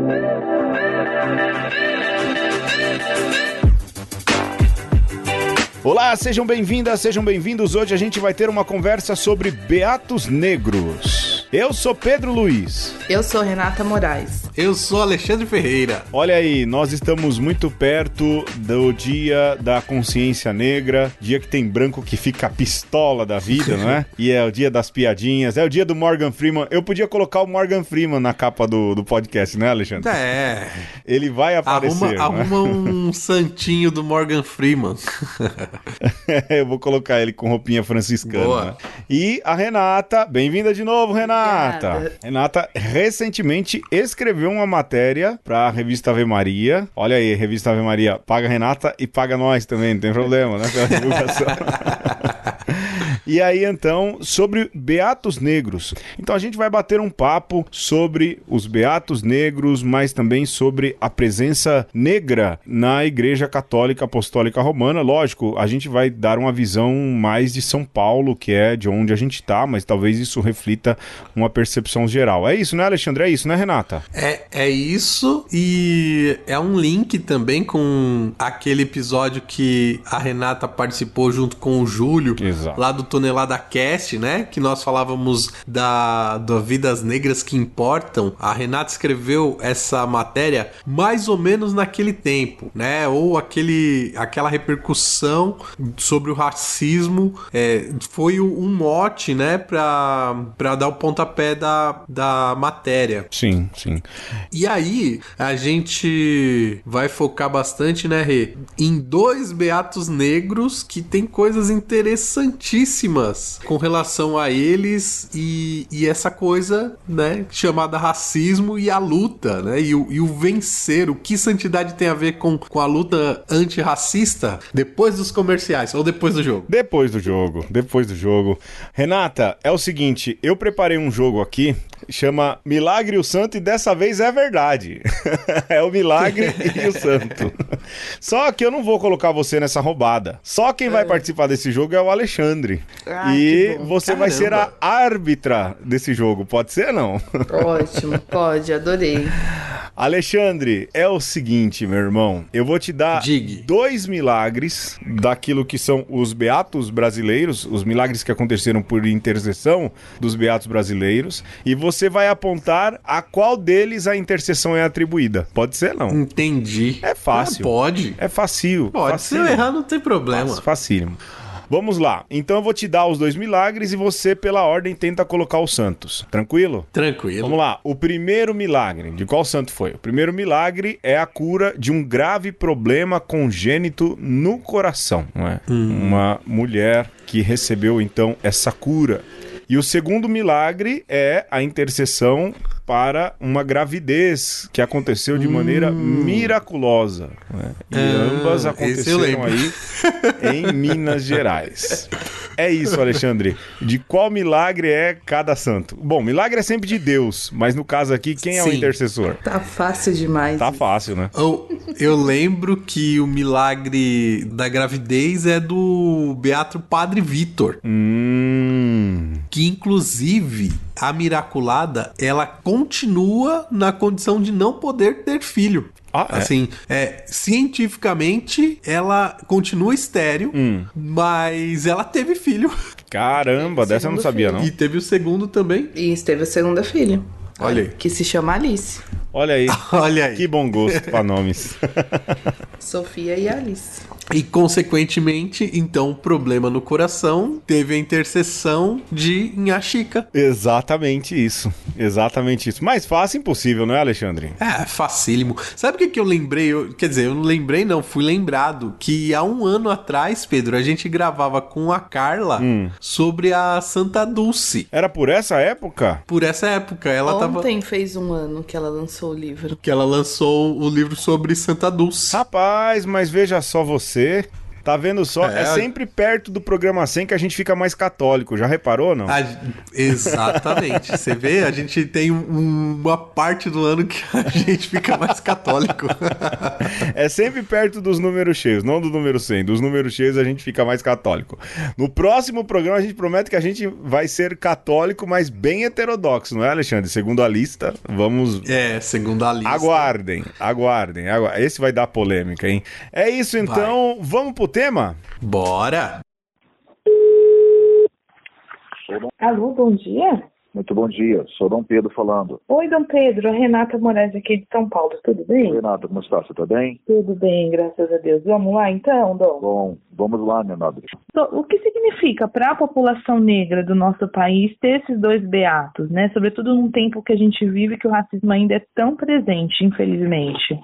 Olá, sejam bem-vindas, sejam bem-vindos. Hoje a gente vai ter uma conversa sobre beatos negros. Eu sou Pedro Luiz. Eu sou Renata Moraes. Eu sou Alexandre Ferreira. Olha aí, nós estamos muito perto do Dia da Consciência Negra, dia que tem branco que fica pistola da vida, não é? E é o dia das piadinhas, é o dia do Morgan Freeman. Eu podia colocar o Morgan Freeman na capa do podcast, né, Alexandre? É. Ele vai aparecer. Arruma um santinho do Morgan Freeman. Eu vou colocar ele com roupinha franciscana. Boa. Né? E a Renata, bem-vinda de novo, Renata. Obrigada. Renata recentemente escreveu uma matéria pra revista Ave Maria. Olha aí, revista Ave Maria, paga a Renata e paga nós também, não tem problema, né? Pela divulgação. E aí, então, sobre beatos negros. Então, a gente vai bater um papo sobre os beatos negros, mas também sobre a presença negra na Igreja Católica Apostólica Romana. Lógico, a gente vai dar uma visão mais de São Paulo, que é de onde a gente tá, mas talvez isso reflita uma percepção geral. É isso, né, Alexandre? É isso, né, Renata? É isso, e é um link também com aquele episódio que a Renata participou junto com o Júlio, Exato. lá do Tonelada Cast, né? Que nós falávamos da Vidas Negras que Importam. A Renata escreveu essa matéria mais ou menos naquele tempo, né? Ou aquela repercussão sobre o racismo foi um mote, né? Pra dar o pontapé da matéria. Sim, sim. E aí, a gente vai focar bastante, né, Rê? Em dois beatos negros que tem coisas interessantíssimas com relação a eles e essa coisa, né, chamada racismo e a luta, né, e o vencer. O que santidade tem a ver com a luta antirracista? Depois dos comerciais ou depois do jogo? Depois do jogo. Renata, é o seguinte, eu preparei um jogo aqui, chama Milagre e o Santo, e dessa vez é verdade. É o Milagre e o Santo. Só que eu não vou colocar você nessa roubada. Só quem vai participar desse jogo é o Alexandre. E você vai ser a árbitra desse jogo, pode ser ou não? Ótimo, pode, adorei. Alexandre, é o seguinte, meu irmão, eu vou te dar Digue. 2 milagres daquilo que são os beatos brasileiros, os milagres que aconteceram por intercessão dos beatos brasileiros, e você vai apontar a qual deles a intercessão é atribuída. Pode ser, não? Entendi. É fácil. Pode. É fácil. Pode. Se eu errar, não tem problema. Facílimo. Vamos lá. Então eu vou te dar os 2 milagres e você, pela ordem, tenta colocar os santos. Tranquilo? Tranquilo. Vamos lá. O primeiro milagre, de qual santo foi? O primeiro milagre é a cura de um grave problema congênito no coração, não é? Uma mulher que recebeu, então, essa cura. E o segundo milagre é a intercessão para uma gravidez que aconteceu de maneira miraculosa, né? E ambas aconteceram aí em Minas Gerais. É isso, Alexandre. De qual milagre é cada santo? Bom, milagre é sempre de Deus, mas no caso aqui, quem é o Sim. intercessor? Tá fácil demais. Tá fácil, né? Eu lembro que o milagre da gravidez é do Beato Padre Vitor. Que, inclusive, a miraculada, ela continua na condição de não poder ter filho. Assim, cientificamente, ela continua estéril, mas ela teve filho. Caramba, dessa eu não sabia, não. E teve o segundo também. E teve a segunda filha. Olha aí. Que se chama Alice. Olha aí. Olha aí. Que bom gosto para nomes. Sofia e Alice. E, consequentemente, então, o problema no coração teve a intercessão de Inhaxica. Exatamente isso. Mais fácil impossível, não é, Alexandre? É, facílimo. Sabe o que eu lembrei? Eu não lembrei, não. Fui lembrado que há um ano atrás, Pedro, a gente gravava com a Carla sobre a Santa Dulce. Era por essa época? Por essa época, ela Ontem fez um ano que ela lançou o livro. que ela lançou o livro sobre Santa Dulce. Rapaz, mas veja só você. Tá vendo só? É sempre perto do programa 100 que a gente fica mais católico. Já reparou, não? Exatamente. Você vê, a gente tem uma parte do ano que a gente fica mais católico. É sempre perto dos números cheios, não do número 100. Dos números cheios a gente fica mais católico. No próximo programa a gente promete que a gente vai ser católico, mas bem heterodoxo, não é, Alexandre? Segundo a lista, vamos... Segundo a lista. Aguardem. Esse vai dar polêmica, hein? É isso então, vamos pro tema? Bora! Alô, bom dia. Muito bom dia, sou Dom Pedro falando. Oi, Dom Pedro, a Renata Moraes aqui de São Paulo, tudo bem? Oi, Renata, como está? Você está bem? Tudo bem, graças a Deus. Vamos lá então, Dom? Bom, vamos lá, minha nobre. O que significa para a população negra do nosso país ter esses dois beatos, né? Sobretudo num tempo que a gente vive que o racismo ainda é tão presente, infelizmente.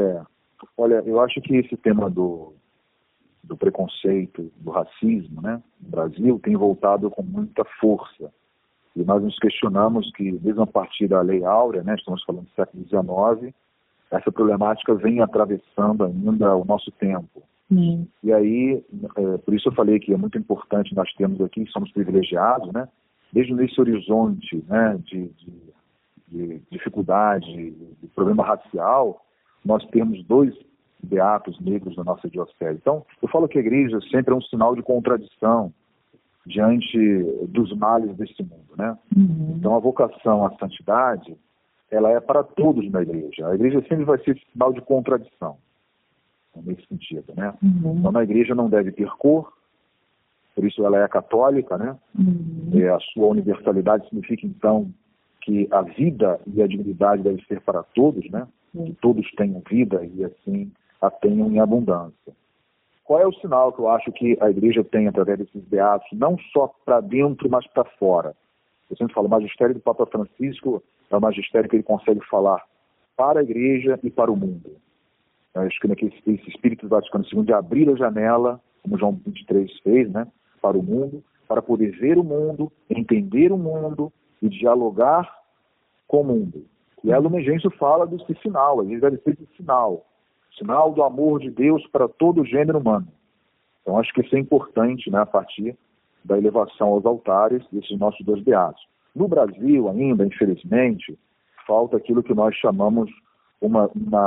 Olha, eu acho que esse tema do preconceito, do racismo, né, no Brasil, tem voltado com muita força. E nós nos questionamos que, mesmo a partir da Lei Áurea, né, estamos falando do século XIX, essa problemática vem atravessando ainda o nosso tempo. E aí, por isso eu falei que é muito importante nós termos aqui, somos privilegiados, né, desde nesse horizonte, né, de dificuldade, de problema racial, nós temos dois beatos negros na nossa diocese. Então, eu falo que a igreja sempre é um sinal de contradição diante dos males deste mundo, né? Então, a vocação à santidade, ela é para todos na igreja. A igreja sempre vai ser sinal de contradição, nesse sentido, né? Então, a igreja não deve ter cor, por isso ela é católica, né? A sua universalidade significa, então, que a vida e a dignidade devem ser para todos, né? Que todos tenham vida e, assim, a tenham em abundância. Qual é o sinal que eu acho que a igreja tem através desses beatos, não só para dentro, mas para fora? Eu sempre falo, o magistério do Papa Francisco é o magistério que ele consegue falar para a igreja e para o mundo. Eu acho que esse Espírito Vaticano II de abrir a janela, como João 23 fez, né, para o mundo, para poder ver o mundo, entender o mundo e dialogar com o mundo. E a Lumen Gentium fala desse sinal, a gente deve ser esse sinal do amor de Deus para todo o gênero humano. Então acho que isso é importante, né, a partir da elevação aos altares desses nossos dois beatos. No Brasil ainda, infelizmente, falta aquilo que nós chamamos uma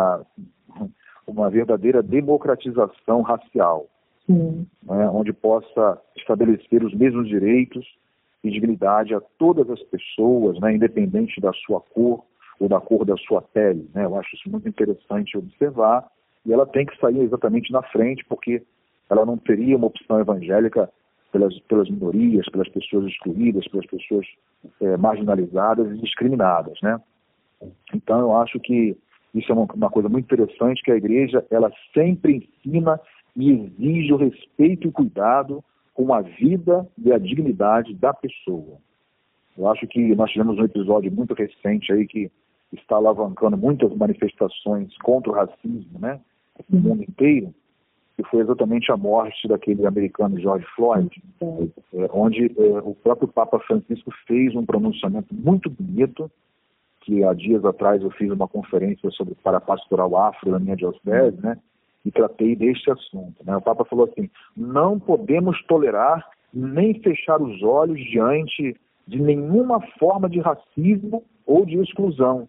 verdadeira democratização racial, né, onde possa estabelecer os mesmos direitos e dignidade a todas as pessoas, né, independente da sua cor ou da cor da sua pele, né? Eu acho isso muito interessante observar, e ela tem que sair exatamente na frente, porque ela não teria uma opção evangélica pelas minorias, pelas pessoas excluídas, pelas pessoas marginalizadas e discriminadas, né? Então eu acho que isso é uma coisa muito interessante, que a igreja ela sempre ensina e exige o respeito e cuidado com a vida e a dignidade da pessoa. Eu acho que nós tivemos um episódio muito recente aí que está alavancando muitas manifestações contra o racismo, né, no mundo inteiro, que foi exatamente a morte daquele americano George Floyd, onde o próprio Papa Francisco fez um pronunciamento muito bonito, que há dias atrás eu fiz uma conferência sobre parapastoral afro na minha diocese, né, e tratei deste assunto, né. O Papa falou assim: não podemos tolerar nem fechar os olhos diante de nenhuma forma de racismo ou de exclusão.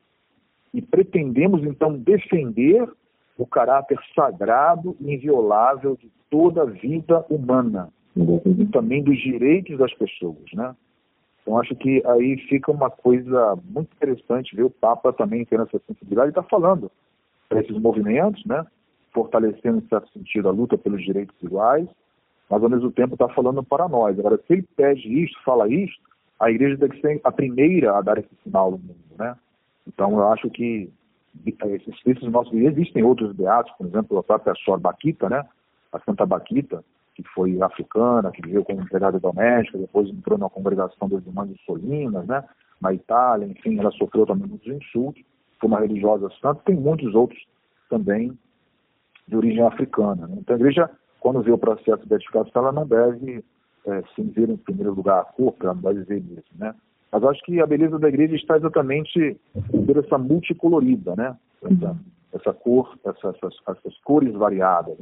E pretendemos, então, defender o caráter sagrado e inviolável de toda a vida humana e também dos direitos das pessoas, né? Então, acho que aí fica uma coisa muito interessante ver o Papa também tendo essa sensibilidade e está falando para esses movimentos, né? Fortalecendo, em certo sentido, a luta pelos direitos iguais, mas, ao mesmo tempo, está falando para nós. Agora, se ele pede isso, fala isso, a igreja tem que ser a primeira a dar esse sinal no mundo, né? Então, eu acho que esses nossos... Existem outros beatos, por exemplo, a própria Sor Baquita, né? A Santa Baquita, que foi africana, que viveu como empregada doméstica, depois entrou na congregação das Irmãs de Solinas, né? Na Itália, enfim, ela sofreu também muitos insultos, foi uma religiosa santa. Tem muitos outros também de origem africana, né? Então, a igreja, quando vê o processo de beatificação, ela não deve se ver em primeiro lugar a cor, ela não deve ver isso, né? Mas acho que a beleza da igreja está exatamente em ter essa multicolorida, né? Essa cor, essas cores variadas, né?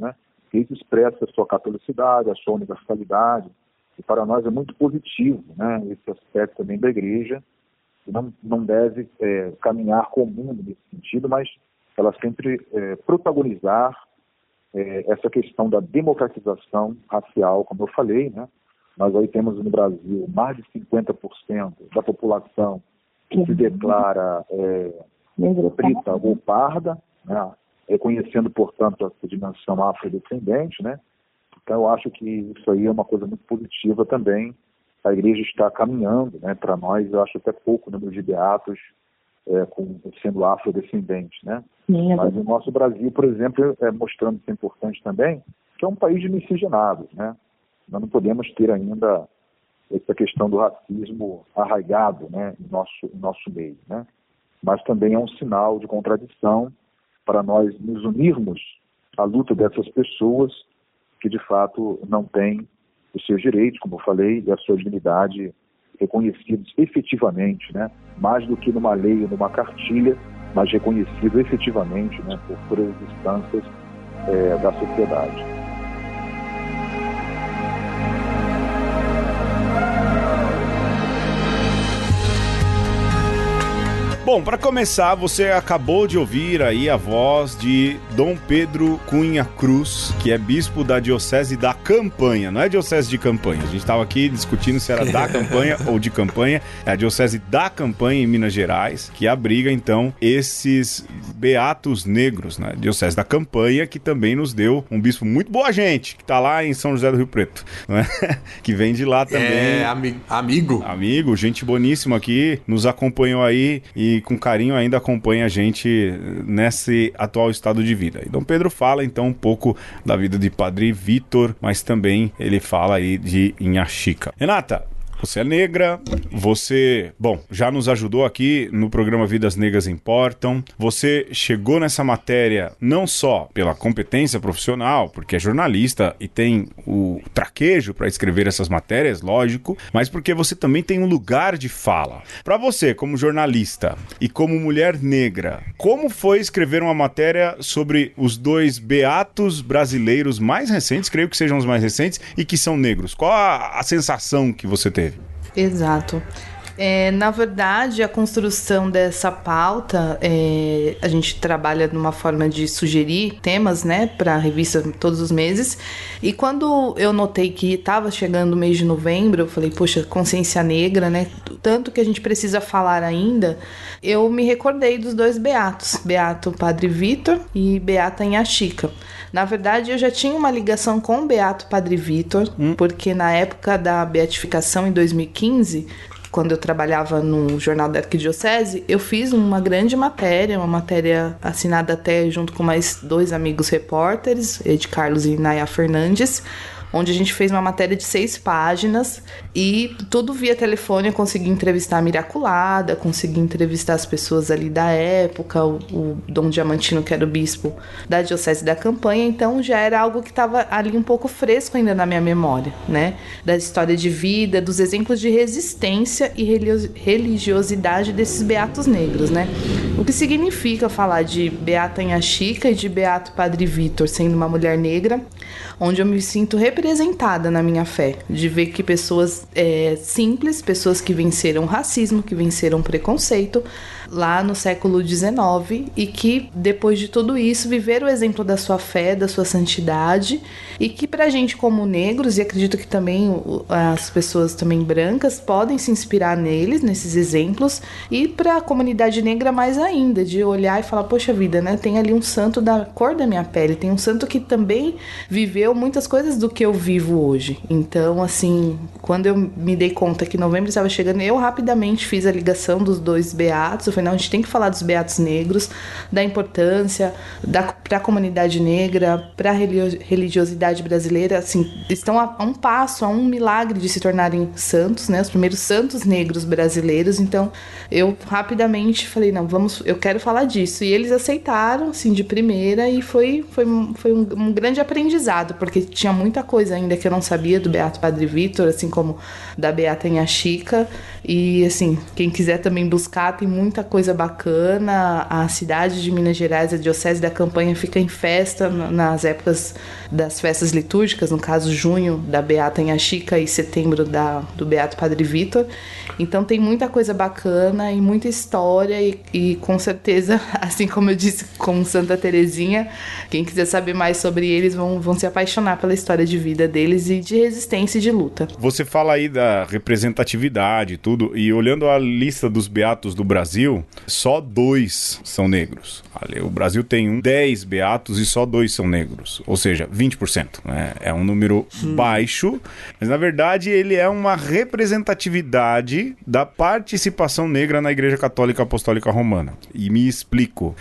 isso expressa a sua catolicidade, a sua universalidade, e para nós é muito positivo, né, esse aspecto também da igreja, que não deve caminhar com o mundo nesse sentido, mas ela sempre protagonizar essa questão da democratização racial, como eu falei, né? Nós aí temos no Brasil mais de 50% da população que se declara preta ou parda, né? Reconhecendo, portanto, essa dimensão afrodescendente, né? Então eu acho que isso aí é uma coisa muito positiva também. A igreja está caminhando, né? Para nós, eu acho até pouco número de beatos sendo afrodescendentes, né? Sim, mas o nosso Brasil, por exemplo, mostrando isso é importante também, que é um país de miscigenados, né? Nós não podemos ter ainda essa questão do racismo arraigado, né, em nosso meio, né? Mas também é um sinal de contradição para nós nos unirmos à luta dessas pessoas que, de fato, não têm os seus direitos, como eu falei, e a sua dignidade reconhecidos efetivamente, né? Mais do que numa lei ou numa cartilha, mas reconhecido efetivamente, né, por as instâncias da sociedade. Bom, para começar, você acabou de ouvir aí a voz de Dom Pedro Cunha Cruz, que é bispo da Diocese da Campanha. Não é Diocese de Campanha. A gente estava aqui discutindo se era da Campanha ou de Campanha. É a Diocese da Campanha em Minas Gerais, que abriga então esses beatos negros, né? Diocese da Campanha, que também nos deu um bispo muito boa gente, que está lá em São José do Rio Preto, não é? Que vem de lá também. Amigo, gente boníssima aqui, nos acompanhou aí e com carinho ainda acompanha a gente nesse atual estado de vida. E Dom Pedro fala então um pouco da vida de Padre Vitor, mas também ele fala aí de Inhaxica. Renata, você é negra, você, já nos ajudou aqui no programa Vidas Negras Importam. Você chegou nessa matéria não só pela competência profissional, porque é jornalista e tem o traquejo para escrever essas matérias, lógico, mas porque você também tem um lugar de fala. Para você, como jornalista e como mulher negra, como foi escrever uma matéria sobre os dois beatos brasileiros mais recentes, creio que sejam os mais recentes, e que são negros? Qual a sensação que você teve? Exato. Na verdade, a construção dessa pauta, a gente trabalha numa forma de sugerir temas, né, para a revista todos os meses. E quando eu notei que estava chegando o mês de novembro, eu falei, poxa, consciência negra, né, tanto que a gente precisa falar ainda, eu me recordei dos dois beatos, Beato Padre Vitor e Beata Inhaxica. Na verdade, eu já tinha uma ligação com o Beato Padre Vitor, porque na época da beatificação, em 2015, quando eu trabalhava no Jornal da Arquidiocese, eu fiz uma grande matéria, uma matéria assinada até junto com mais 2 amigos repórteres, Ed Carlos e Naya Fernandes, onde a gente fez uma matéria de 6 páginas e tudo via telefone. Eu consegui entrevistar a Miraculada, consegui entrevistar as pessoas ali da época, o Dom Diamantino, que era o bispo da Diocese da Campanha, então já era algo que estava ali um pouco fresco ainda na minha memória, né? Da história de vida, dos exemplos de resistência e religiosidade desses beatos negros, né? O que significa falar de Beata Inhaxica e de Beato Padre Vitor, sendo uma mulher negra, onde eu me sinto representada na minha fé, de ver que pessoas simples, pessoas que venceram o racismo, que venceram o preconceito lá no século XIX e que depois de tudo isso viveram o exemplo da sua fé, da sua santidade, e que pra gente como negros, e acredito que também as pessoas também brancas podem se inspirar neles, nesses exemplos, e pra comunidade negra mais ainda, de olhar e falar, poxa vida, né, tem ali um santo da cor da minha pele, tem um santo que também viveu muitas coisas do que eu vivo hoje. Então, assim, quando eu me dei conta que novembro estava chegando, eu rapidamente fiz a ligação dos dois beatos. Eu falei, não, a gente tem que falar dos beatos negros, da importância para a comunidade negra, para a religiosidade brasileira, assim, estão a um passo, a um milagre de se tornarem santos, né, os primeiros santos negros brasileiros. Então, eu rapidamente falei, não, eu quero falar disso. E eles aceitaram, assim, de primeira, e foi um grande aprendizado, porque tinha muita coisa ainda que eu não sabia do Beato Padre Vitor, assim como da Beata Inhaxica. E, assim, quem quiser também buscar, tem muita coisa bacana. A cidade de Minas Gerais, a Diocese da Campanha, fica em festa nas épocas das festas litúrgicas, no caso junho da Beata Inha Chica e setembro do Beato Padre Vitor. Então tem muita coisa bacana e muita história e com certeza, assim como eu disse com Santa Terezinha, quem quiser saber mais sobre eles vão se apaixonar pela história de vida deles e de resistência e de luta. Você fala aí da representatividade e tudo, e olhando a lista dos beatos do Brasil, só 2 são negros. O Brasil tem 10 beatos e só 2 são negros, ou seja, 20%. Né? É um número baixo, mas na verdade ele é uma representatividade da participação negra na Igreja Católica Apostólica Romana. E me explico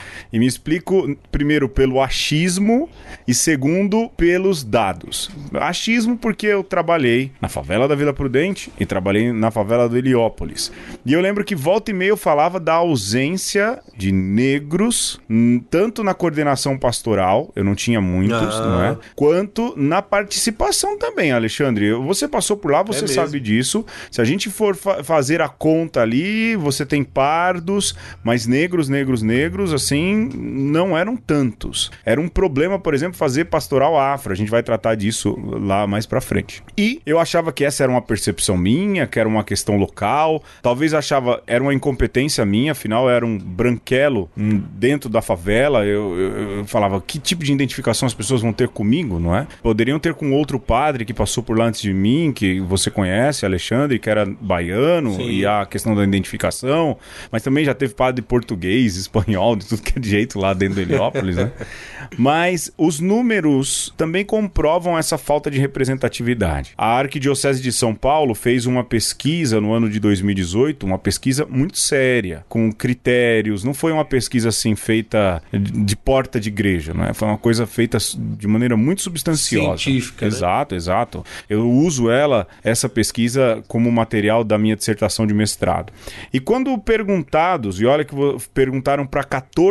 primeiro pelo achismo e segundo pelos dados. Achismo porque eu trabalhei na favela da Vila Prudente e trabalhei na favela do Heliópolis. E eu lembro que volta e meia eu falava da ausência de negros, tanto na coordenação pastoral, eu não tinha muitos, não é? Quanto na participação também, Alexandre. Você passou por lá, você sabe disso. Se a gente for fazer a conta ali, você tem pardos, mas negros, assim, não eram tantos. Era um problema, por exemplo, fazer pastoral afro. A gente vai tratar disso lá mais pra frente. E eu achava que essa era uma percepção minha, que era uma questão local. Talvez achava, era uma incompetência minha, afinal era um branquelo dentro da favela. Eu falava, que tipo de identificação as pessoas vão ter comigo, não é? Poderiam ter com outro padre que passou por lá antes de mim, que você conhece, Alexandre, que era baiano. Sim. E a questão da identificação, mas também já teve padre português, espanhol, de tudo que é de jeito lá dentro do Heliópolis, né? Mas os números também comprovam essa falta de representatividade. A Arquidiocese de São Paulo fez uma pesquisa no ano de 2018, uma pesquisa muito séria, com critérios, não foi uma pesquisa assim feita de porta de igreja, né? Foi uma coisa feita de maneira muito substanciosa. Científica, exato, né? Exato. Eu uso essa pesquisa como material da minha dissertação de mestrado. E quando perguntados, e olha que perguntaram para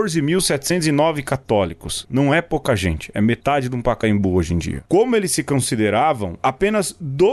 14.709 católicos, não é pouca gente, é metade de um Pacaembu hoje em dia. Como eles se consideravam, apenas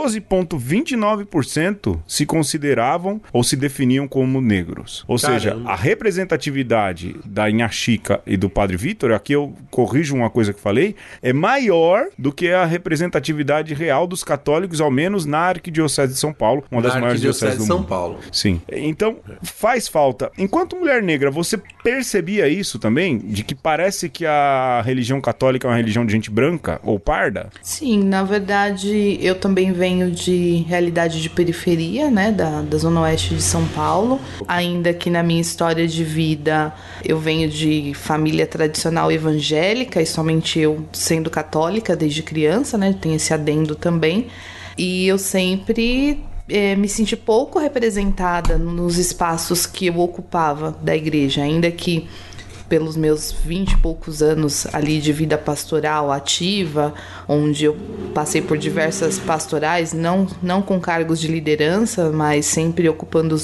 12,29% se consideravam ou se definiam como negros. Ou seja, a representatividade da Inha Chica e do Padre Vitor, aqui eu corrijo uma coisa que falei, é maior do que a representatividade real dos católicos, ao menos na Arquidiocese de São Paulo, uma das maiores dioceses do mundo. São Paulo. Sim. Então, faz falta. Enquanto mulher negra, você percebia isso também? De que parece que a religião católica é uma religião de gente branca ou parda? Sim, na verdade, eu também venho de realidade de periferia, né, da zona oeste de São Paulo. Ainda que na minha história de vida, eu venho de família tradicional evangélica e somente eu sendo católica desde criança, né, tem esse adendo também. E eu sempre me senti pouco representada nos espaços que eu ocupava da igreja, ainda que pelos meus 20 e poucos anos ali de vida pastoral ativa, onde eu passei por diversas pastorais, não com cargos de liderança, mas sempre ocupando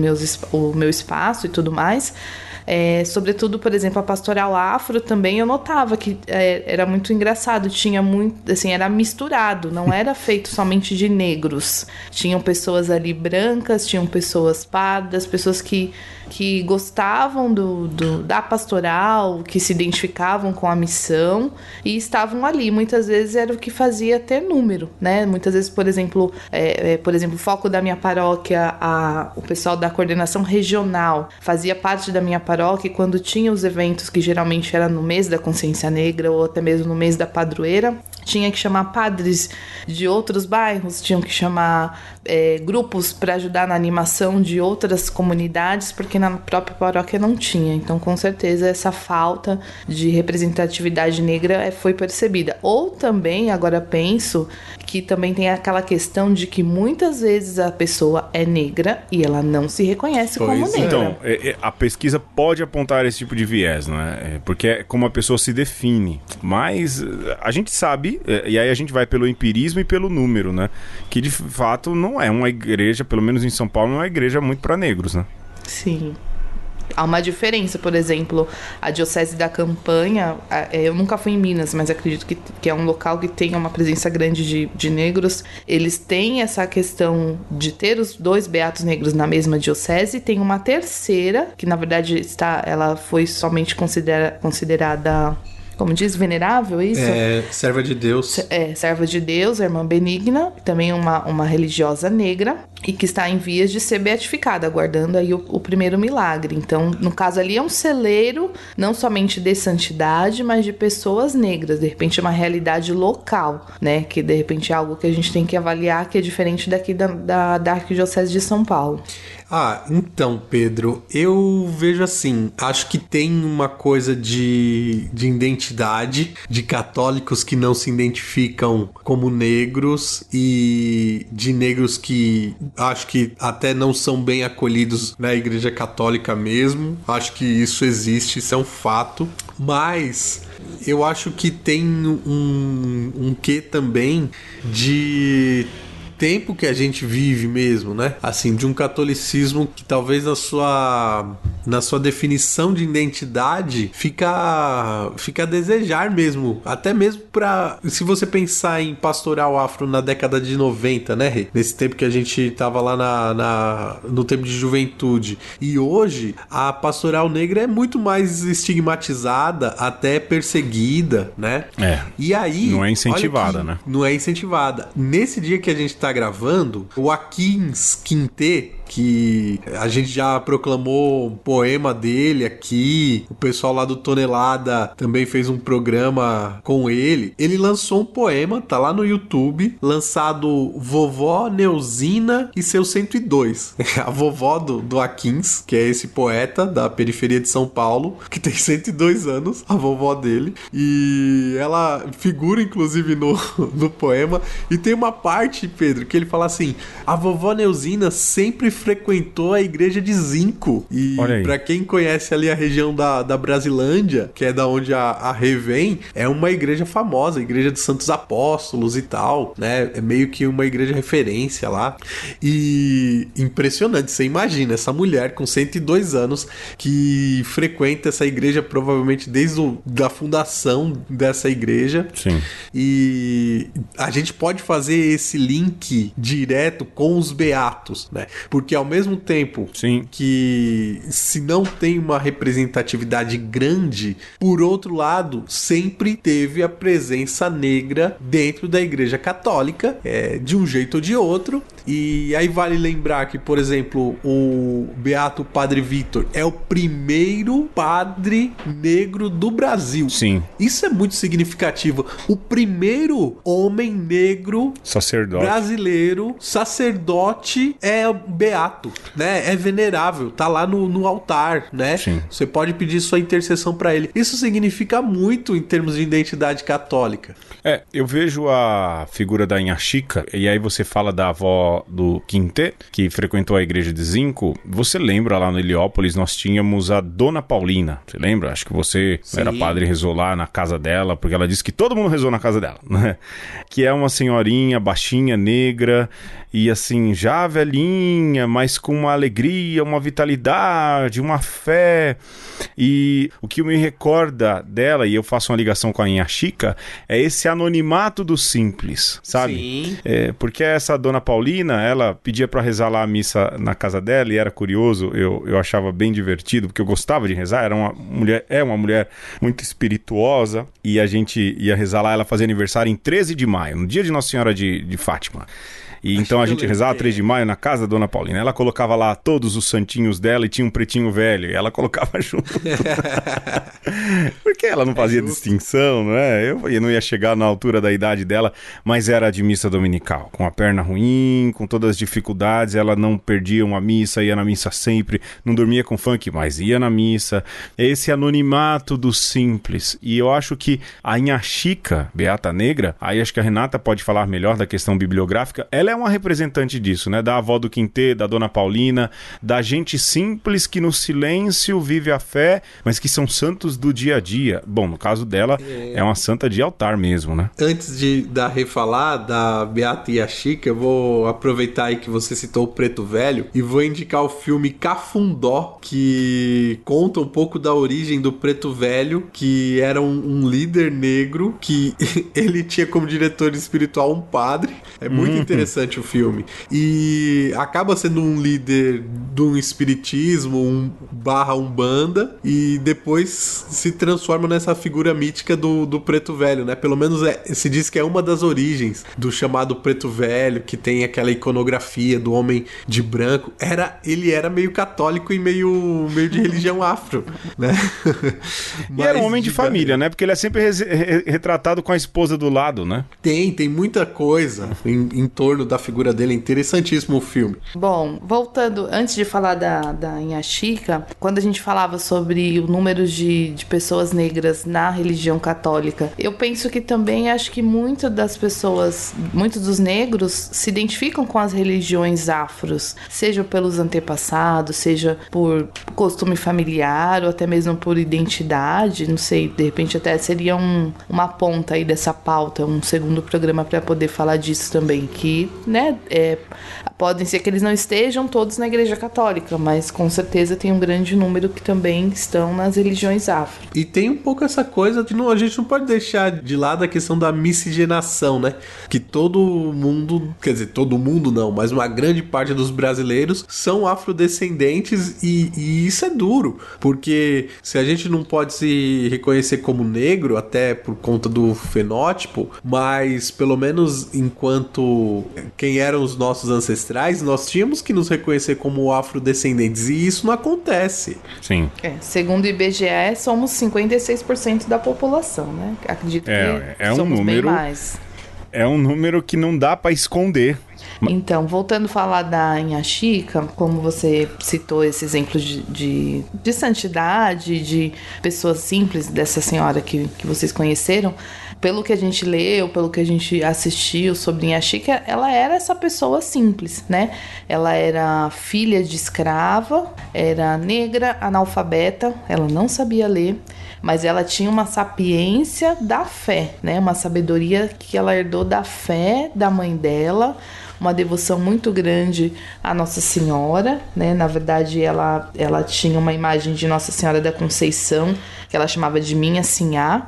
o meu espaço e tudo mais. Sobretudo, por exemplo, a pastoral afro também eu notava que era muito engraçado, tinha muito, assim, era misturado, não era feito somente de negros, tinham pessoas ali brancas, tinham pessoas pardas, pessoas que gostavam da pastoral, que se identificavam com a missão e estavam ali. Muitas vezes era o que fazia ter número, né? Muitas vezes, por exemplo, o foco da minha paróquia, o pessoal da coordenação regional fazia parte da minha paróquia, e quando tinha os eventos, que geralmente era no mês da Consciência Negra ou até mesmo no mês da padroeira, tinha que chamar padres de outros bairros, tinham que chamar grupos para ajudar na animação de outras comunidades, porque na própria paróquia não tinha. Então, com certeza, essa falta de representatividade negra foi percebida. Ou também, agora penso, que também tem aquela questão de que muitas vezes a pessoa é negra e ela não se reconhece como negra. Então, a pesquisa pode apontar esse tipo de viés, não é? Porque é como a pessoa se define. Mas a gente sabe, e aí a gente vai pelo empirismo e pelo número, né? Que de fato não é uma igreja, pelo menos em São Paulo, não é uma igreja muito para negros, né? Sim. Há uma diferença, por exemplo, a Diocese da Campanha, eu nunca fui em Minas, mas acredito que é um local que tem uma presença grande de negros. Eles têm essa questão de ter os 2 beatos negros na mesma diocese, tem uma terceira, que na verdade ela foi somente considerada... Como diz, venerável, é isso? Serva de Deus. Serva de Deus, a irmã Benigna, também uma religiosa negra, e que está em vias de ser beatificada, aguardando aí o primeiro milagre. Então, no caso ali, é um celeiro, não somente de santidade, mas de pessoas negras. De repente, é uma realidade local, né? Que, de repente, é algo que a gente tem que avaliar, que é diferente daqui da Arquidiocese de São Paulo. Então, Pedro, eu vejo assim, acho que tem uma coisa de identidade, de católicos que não se identificam como negros e de negros que acho que até não são bem acolhidos na Igreja Católica mesmo. Acho que isso existe, isso é um fato, mas... eu acho que tem um quê também de tempo que a gente vive mesmo, né? Assim, de um catolicismo que talvez na sua definição de identidade fica a desejar mesmo. Até mesmo se você pensar em pastoral afro na década de 90, né, Rê? Nesse tempo que a gente tava lá no tempo de juventude. E hoje, a pastoral negra é muito mais estigmatizada, até perseguida, né? E aí... não é incentivada, né? Não é incentivada. Nesse dia que a gente tá gravando, o Akins Quintê, que a gente já proclamou um poema dele aqui, o pessoal lá do Tonelada também fez um programa com ele. Ele lançou um poema, tá lá no YouTube, lançado Vovó Neuzina e seus 102. A vovó do Akins, que é esse poeta da periferia de São Paulo, que tem 102 anos, a vovó dele, e ela figura inclusive no poema, e tem uma parte, Pedro, que ele fala assim: a vovó Neuzina sempre frequentou a igreja de Zinco. E pra quem conhece ali a região da Brasilândia, que é da onde a Rê vem, é uma igreja famosa, a igreja dos Santos Apóstolos e tal, né? É meio que uma igreja referência lá. E impressionante, você imagina, essa mulher com 102 anos que frequenta essa igreja provavelmente desde a fundação dessa igreja. Sim. E a gente pode fazer esse link direto com os beatos, né? Porque ao mesmo tempo que se não tem uma representatividade grande, por outro lado, sempre teve a presença negra dentro da Igreja Católica, de um jeito ou de outro. E aí vale lembrar que, por exemplo, o Beato Padre Vítor é o primeiro padre negro do Brasil. Sim. Isso é muito significativo. O primeiro homem negro brasileiro, sacerdote, é beato, né? É venerável, tá lá no altar, né? Sim. Você pode pedir sua intercessão para ele. Isso significa muito em termos de identidade católica. Eu vejo a figura da Inha Chica, e aí você fala da avó do Quintê, que frequentou a igreja de Zinco. Você lembra, lá no Heliópolis nós tínhamos a Dona Paulina, você lembra? Acho que você era padre e rezou lá na casa dela, porque ela disse que todo mundo rezou na casa dela, né? Que é uma senhorinha baixinha, negra, e assim, já velhinha, mas com uma alegria, uma vitalidade, uma fé. E o que me recorda dela, e eu faço uma ligação com a Inha Chica, é esse anonimato do simples, sabe? Sim. Porque essa Dona Paulina, ela pedia pra rezar lá a missa na casa dela, e era curioso, eu achava bem divertido, porque eu gostava de rezar, era uma mulher muito espirituosa, e a gente ia rezar lá, ela fazia aniversário em 13 de maio, no dia de Nossa Senhora de Fátima. E então a gente rezava 3 de maio na casa da Dona Paulina. Ela colocava lá todos os santinhos dela e tinha um pretinho velho. E ela colocava junto. Porque ela não fazia distinção, não é? Eu não ia chegar na altura da idade dela, mas era de missa dominical. Com a perna ruim, com todas as dificuldades, ela não perdia uma missa, ia na missa sempre. Não dormia com funk, mas ia na missa. Esse anonimato do simples. E eu acho que a Inha Chica, Beata Negra, aí acho que a Renata pode falar melhor da questão bibliográfica, ela ela é uma representante disso, né? Da avó do Quintê, da Dona Paulina, da gente simples que no silêncio vive a fé, mas que são santos do dia a dia. Bom, no caso dela, é uma santa de altar mesmo, né? Antes da refalar da Beata Yashica, eu vou aproveitar aí que você citou o Preto Velho e vou indicar o filme Cafundó, que conta um pouco da origem do Preto Velho, que era um líder negro, que ele tinha como diretor espiritual um padre. É muito interessante o filme. E acaba sendo um líder de um espiritismo, barra umbanda, e depois se transforma nessa figura mítica do Preto Velho, né? Pelo menos se diz que é uma das origens do chamado Preto Velho, que tem aquela iconografia do homem de branco. Ele era meio católico e meio de religião afro, né? E era um homem de família, né? Porque ele é sempre retratado com a esposa do lado, né? Tem muita coisa em torno da figura dele. É interessantíssimo o filme. Bom, voltando, antes de falar da Yashica, quando a gente falava sobre o número de pessoas negras na religião católica, eu penso que também acho que muitos dos negros se identificam com as religiões afros, seja pelos antepassados, seja por costume familiar ou até mesmo por identidade, não sei, de repente até seria uma ponta aí dessa pauta, um segundo programa para poder falar disso também, que, né, podem ser que eles não estejam todos na Igreja Católica, mas com certeza tem um grande número que também estão nas religiões afro. E tem um pouco essa coisa de a gente não pode deixar de lado a questão da miscigenação, né? Que todo mundo, quer dizer, todo mundo não, mas uma grande parte dos brasileiros são afrodescendentes e isso é duro, porque se a gente não pode se reconhecer como negro, até por conta do fenótipo, mas pelo menos enquanto quem eram os nossos ancestrais, nós tínhamos que nos reconhecer como afrodescendentes, e isso não acontece. Sim. Segundo o IBGE, somos 56% da população, né? Acredito que somos bem mais. É um número que não dá para esconder. Então, voltando a falar da Yashica, como você citou esse exemplo de santidade, de pessoas simples, dessa senhora que vocês conheceram, pelo que a gente leu, pelo que a gente assistiu sobre Yashica, ela era essa pessoa simples, né? Ela era filha de escrava, era negra, analfabeta, ela não sabia ler, mas ela tinha uma sapiência da fé, né? Uma sabedoria que ela herdou da fé da mãe dela, uma devoção muito grande à Nossa Senhora, né? Na verdade, ela tinha uma imagem de Nossa Senhora da Conceição, que ela chamava de Minha Sinhá,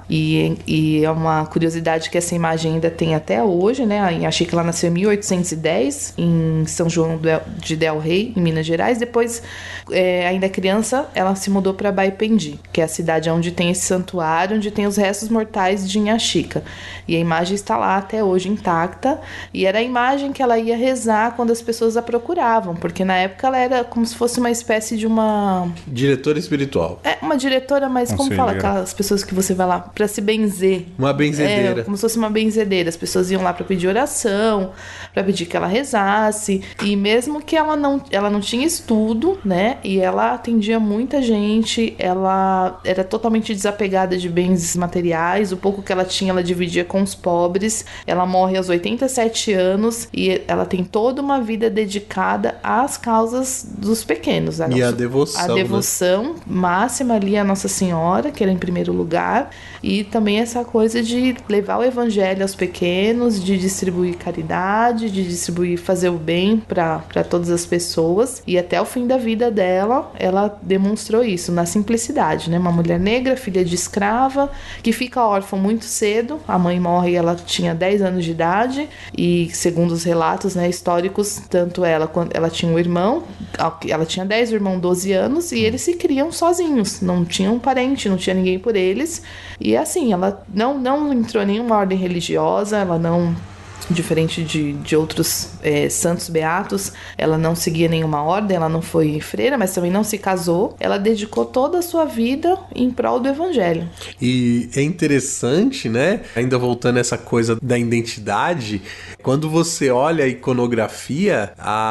e é uma curiosidade que essa imagem ainda tem até hoje, né? A Yashica, ela nasceu em 1810, em São João de Del Rey, em Minas Gerais. Depois, ainda criança, ela se mudou para Baipendi, que é a cidade onde tem esse santuário, onde tem os restos mortais de Yashica. E a imagem está lá até hoje intacta, e era a imagem que ela ia rezar quando as pessoas a procuravam, porque na época ela era como se fosse uma espécie de uma... diretora espiritual. Uma diretora, mas como fala aquelas pessoas que você vai lá pra se benzer? Uma benzedeira. Como se fosse uma benzedeira. As pessoas iam lá pra pedir oração, pra pedir que ela rezasse, e mesmo que ela não tinha estudo, né, e ela atendia muita gente, ela era totalmente desapegada de bens materiais, o pouco que ela tinha, ela dividia com os pobres. Ela morre aos 87 anos, e ela tem toda uma vida dedicada às causas dos pequenos. E a devoção. A devoção máxima ali à Nossa Senhora, que era em primeiro lugar, e também essa coisa de levar o evangelho aos pequenos, de distribuir caridade, de distribuir, fazer o bem para todas as pessoas. E até o fim da vida dela, ela demonstrou isso, na simplicidade, né? Uma mulher negra, filha de escrava, que fica órfã muito cedo. A mãe morre e ela tinha 10 anos de idade, e segundo os relatos, né, históricos, tanto ela quanto ela tinha um irmão, ela tinha 10, o irmão 12 anos, e eles se criam sozinhos, não tinham parente, não tinha ninguém por eles. E assim, ela não entrou em nenhuma ordem religiosa, ela não... Diferente de outros santos beatos, ela não seguia nenhuma ordem, ela não foi freira, mas também não se casou. Ela dedicou toda a sua vida em prol do evangelho. E é interessante, né? Ainda voltando a essa coisa da identidade, quando você olha a iconografia,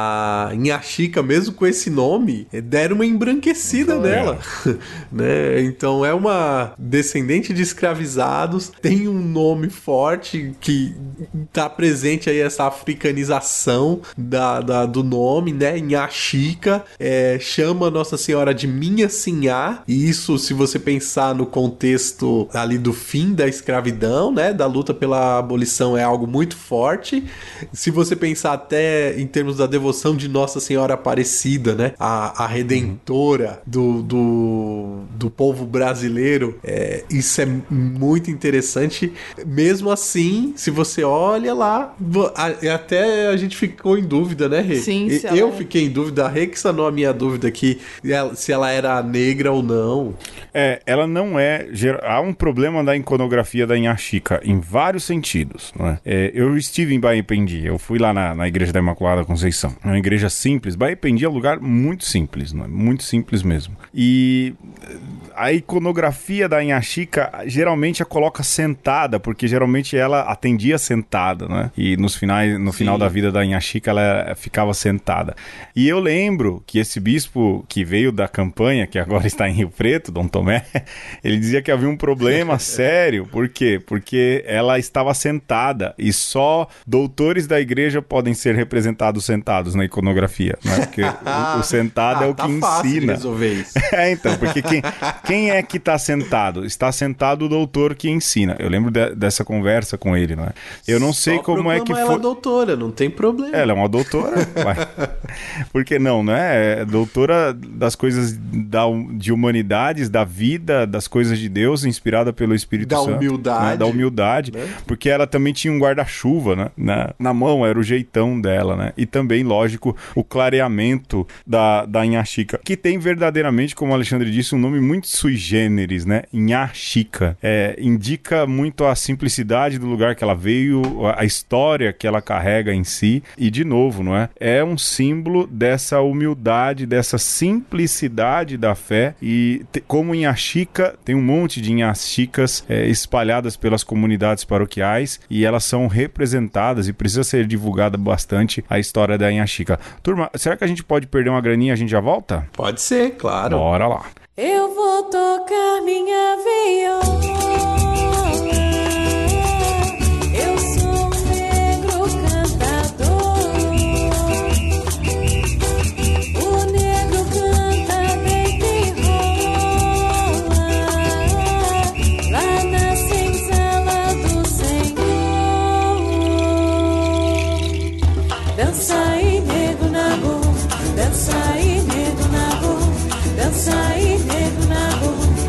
a Yashica, mesmo com esse nome, deram uma embranquecida nela. Né? Então é uma descendente de escravizados, tem um nome forte que tá presente aí essa africanização do nome, né? Inhaxica, chama Nossa Senhora de Minha Sinhá, e isso, se você pensar no contexto ali do fim da escravidão, né? Da luta pela abolição, é algo muito forte. Se você pensar até em termos da devoção de Nossa Senhora Aparecida, né? A redentora do povo brasileiro, isso é muito interessante. Mesmo assim, se você olha lá, até a gente ficou em dúvida, né, Rê? Sim, eu fiquei em dúvida, a Rê que sanou a minha dúvida aqui, se ela era negra ou não. Ela não é... Há um problema da iconografia da Inhaxica, em vários sentidos, não é? Eu estive em Baependi, eu fui lá na Igreja da Imaculada Conceição. É uma igreja simples. Baependi é um lugar muito simples, não é? Muito simples mesmo. E a iconografia da Inhaxica geralmente a coloca sentada, porque geralmente ela atendia sentada, né? E no final da vida da Inhaxica ela ficava sentada. E eu lembro que esse bispo que veio da campanha, que agora está em Rio Preto, Dom Tomé, ele dizia que havia um problema sério. Por quê? Porque ela estava sentada e só doutores da igreja podem ser representados sentados na iconografia, né? Porque o sentado é o que ensina. Resolver isso. Então, porque quem é que está sentado? Está sentado o doutor que ensina. Eu lembro dessa conversa com ele, não é? Eu não sei como é que foi. Ela é doutora, não tem problema. Ela é uma doutora, por que não, né? É doutora das coisas de humanidades, da vida, das coisas de Deus, inspirada pelo Espírito Santo. Humildade. Né? Da humildade. Né? Porque ela também tinha um guarda-chuva, né? Na mão, era o jeitão dela, né? E também, lógico, o clareamento da Inhaxica, que tem verdadeiramente, como o Alexandre disse, um nome muito sui generis, né? Inhaxica. Indica muito a simplicidade do lugar que ela veio, a história que ela carrega em si. E, de novo, não é? É um símbolo dessa humildade, dessa simplicidade da fé. E como Inhaxica, tem um monte de Inhaxicas espalhadas pelas comunidades paroquiais, e elas são representadas, e precisa ser divulgada bastante a história da Inhaxica. Turma, será que a gente pode perder uma graninha e a gente já volta? Pode ser, claro. Bora lá. Eu vou tocar minha viola. Eu sou um negro cantador. O negro canta, deita e rola lá na senzala do Senhor. Dança aí, nego na rua. Dança aí, nego na rua. Dança aí, nego na rua.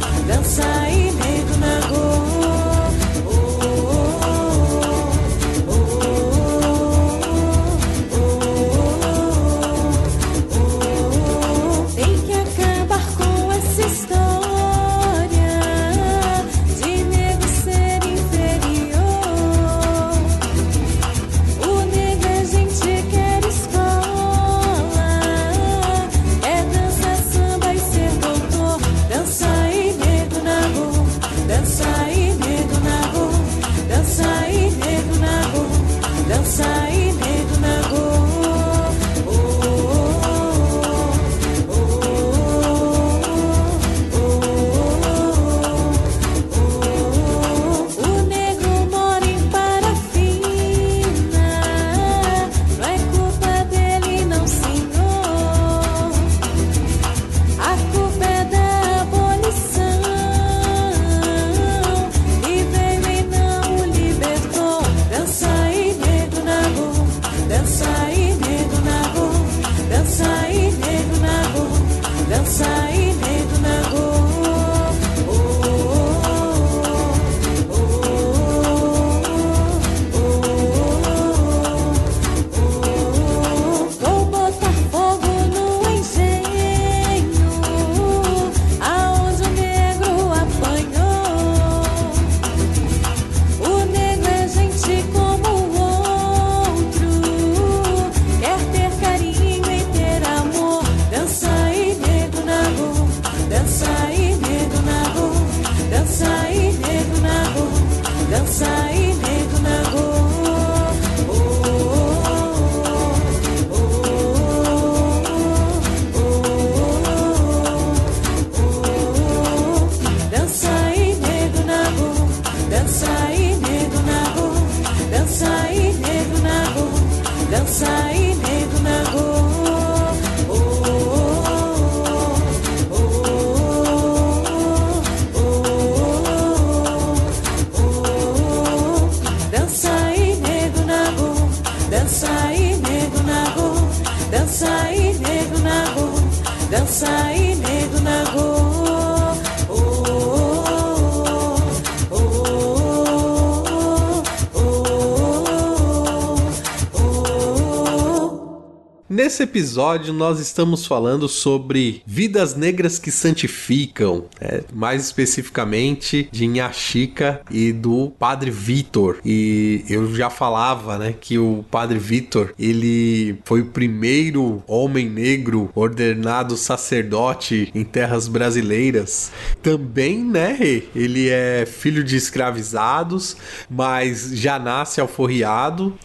nesse episódio nós estamos falando sobre vidas negras que santificam, mais especificamente de Inha Chica e do Padre Vitor. E eu já falava, né, que o Padre Vitor, ele foi o primeiro homem negro ordenado sacerdote em terras brasileiras. Também, né, ele é filho de escravizados, mas já nasce alforriado.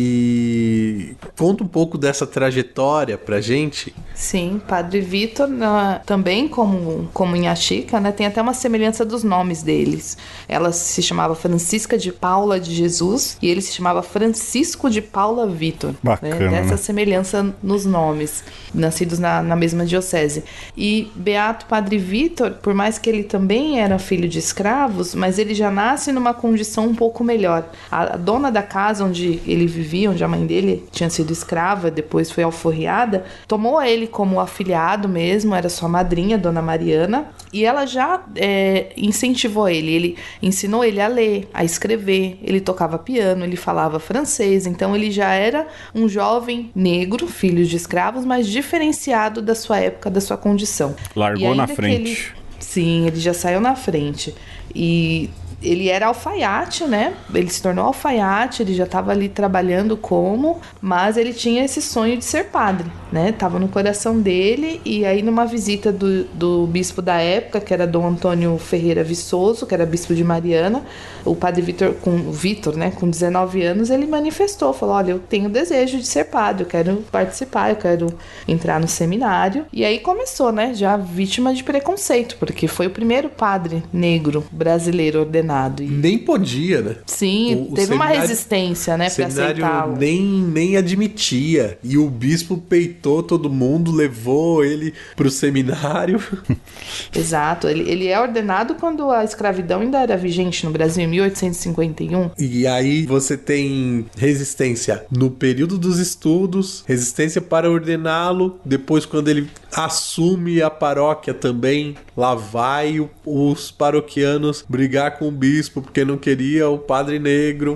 E conta um pouco dessa trajetória pra gente. Sim, Padre Vitor, também como Inha Chica, né, tem até uma semelhança dos nomes deles. Ela se chamava Francisca de Paula de Jesus e ele se chamava Francisco de Paula Vitor. Bacana, né? Dessa né? semelhança nos nomes, nascidos na mesma diocese. E Beato Padre Vitor, por mais que ele também era filho de escravos, mas ele já nasce numa condição um pouco melhor. A dona da casa onde ele vivia, onde a mãe dele tinha sido escrava, depois foi alforriada, tomou ele como afilhado mesmo, era sua madrinha, Dona Mariana, e ela já incentivou ele ensinou ele a ler, a escrever, ele tocava piano, ele falava francês, então ele já era um jovem negro, filho de escravos, mas diferenciado da sua época, da sua condição. Largou na frente. Sim, ele já saiu na frente. E ele era alfaiate, né? Ele se tornou alfaiate, ele já estava ali trabalhando mas ele tinha esse sonho de ser padre, né? Tava no coração dele, e aí numa visita do bispo da época, que era Dom Antônio Ferreira Viçoso, que era bispo de Mariana, o Padre Vitor, né, com 19 anos, ele manifestou, falou, olha, eu tenho desejo de ser padre, eu quero participar, eu quero entrar no seminário. E aí começou, né, já vítima de preconceito, porque foi o primeiro padre negro brasileiro ordenado. E... nem podia, né? Sim, teve uma resistência, né, pra aceitá-lo. Nem admitia. E o bispo peitou todo mundo, levou ele pro seminário. Exato. Ele é ordenado quando a escravidão ainda era vigente no Brasil, em 1851. E aí você tem resistência no período dos estudos, resistência para ordená-lo, depois quando ele assume a paróquia também, lá vai os paroquianos brigar com o bispo porque não queria o padre negro.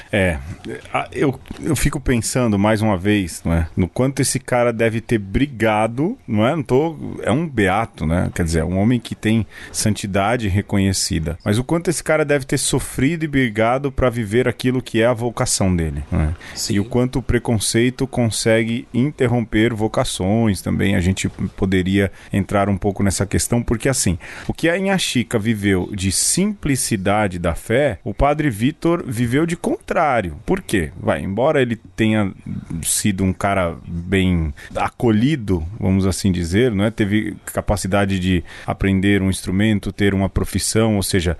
Eu fico pensando mais uma vez, não é, no quanto esse cara deve ter brigado, não é? É um beato, né? Quer dizer, é um homem que tem santidade reconhecida. Mas o quanto esse cara deve ter sofrido e brigado para viver aquilo que é a vocação dele, não é? E o quanto o preconceito consegue interromper vocações também. A gente poderia entrar um pouco nessa questão, porque assim, o que a Inha Chica viveu de simplicidade da fé, o Padre Vitor viveu de contrário. Por quê? Embora ele tenha sido um cara bem acolhido, vamos assim dizer, não é? Teve capacidade de aprender um instrumento, ter uma profissão, ou seja,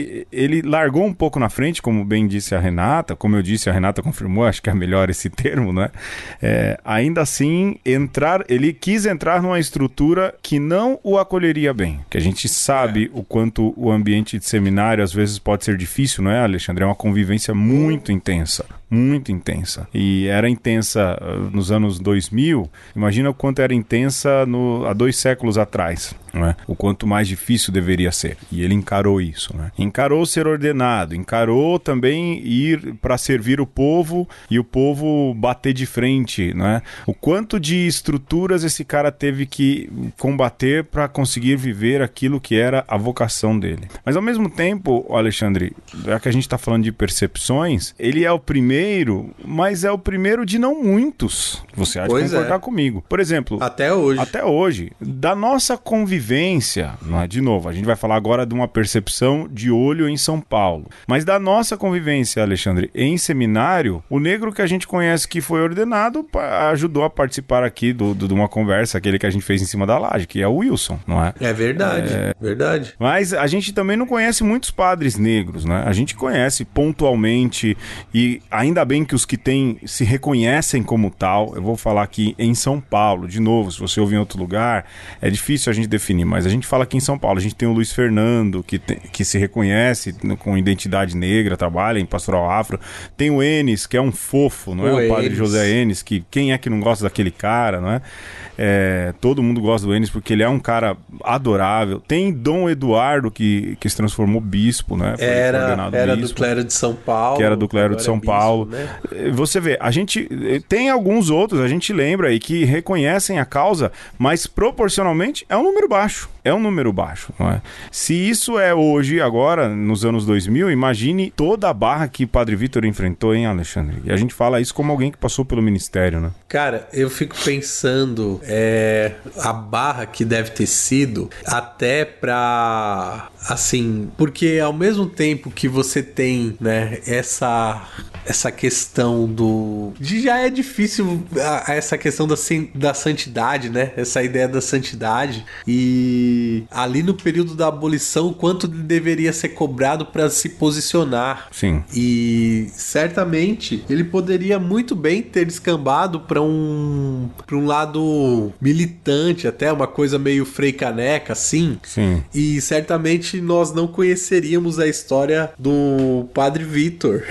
ele largou um pouco na frente, como bem disse a Renata, como eu disse, a Renata confirmou, acho que é melhor esse termo, não é? Ainda assim, ele quis entrar numa estrutura que não o acolheria bem, que a gente sabe o quanto o ambiente de seminário às vezes pode ser difícil, não é, Alexandre? É uma convivência muito intensa. Muito intensa. E era intensa nos anos 2000, imagina o quanto era intensa há 2 séculos atrás, não é? O quanto mais difícil deveria ser. E ele encarou isso, né? Encarou ser ordenado, encarou também ir para servir o povo e o povo bater de frente, não é? O quanto de estruturas esse cara teve que combater para conseguir viver aquilo que era a vocação dele. Mas ao mesmo tempo, Alexandre, já que a gente está falando de percepções, ele é o primeiro, mas é o primeiro de não muitos. Você há de concordar comigo. Por exemplo, até hoje, da nossa convivência, não é? De novo, a gente vai falar agora de uma percepção de olho em São Paulo, mas da nossa convivência, Alexandre, em seminário, o negro que a gente conhece que foi ordenado ajudou a participar aqui de uma conversa, aquele que a gente fez em cima da laje, que é o Wilson, não é? É verdade, verdade. Mas a gente também não conhece muitos padres negros, né? A gente conhece pontualmente, e ainda bem que os que têm se reconhecem como tal. Eu vou falar aqui em São Paulo, de novo, se você ouvir em outro lugar, é difícil a gente definir, mas a gente fala aqui em São Paulo. A gente tem o Luiz Fernando, que se reconhece com identidade negra, trabalha em Pastoral Afro. Tem o Enes, que é um fofo, não é? O padre José Enes, que quem é que não gosta daquele cara, não é? Todo mundo gosta do Enes porque ele é um cara adorável. Tem Dom Eduardo, que se transformou bispo, né? Era do clero de São Paulo. Que era do clero de São Paulo. Paulo. né? Você vê, a gente tem alguns outros, a gente lembra aí, que reconhecem a causa, mas proporcionalmente é um número baixo. É um número baixo, não é? Se isso é hoje, agora, nos anos 2000, imagine toda a barra que Padre Vítor enfrentou, hein, Alexandre? E a gente fala isso como alguém que passou pelo ministério, né? Cara, eu fico pensando a barra que deve ter sido até pra... Assim, porque ao mesmo tempo que você tem, né, essa questão já é difícil essa questão da santidade, né? Essa ideia da santidade. E ali no período da abolição, quanto deveria ser cobrado para se posicionar. Sim. E certamente ele poderia muito bem ter descambado para um lado militante, até uma coisa meio Frei Caneca, assim. Sim. E certamente nós não conheceríamos a história do Padre Vítor,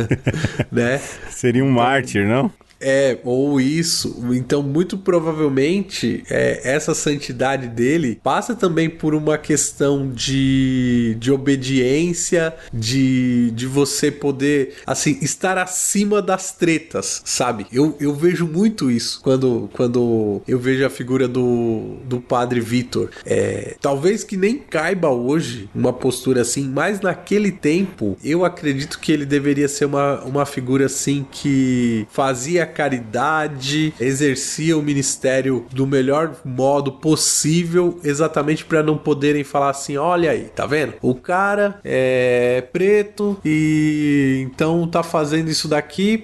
né? Seria um mártir, não? Ou isso. Então, muito provavelmente, essa santidade dele passa também por uma questão de obediência, de você poder, assim, estar acima das tretas, sabe? Eu vejo muito isso quando eu vejo a figura do Padre Vítor. Talvez que nem caiba hoje uma postura assim, mas naquele tempo, eu acredito que ele deveria ser uma figura assim que fazia caridade, exercia o ministério do melhor modo possível, exatamente para não poderem falar assim, olha aí, tá vendo? O cara é preto e então tá fazendo isso daqui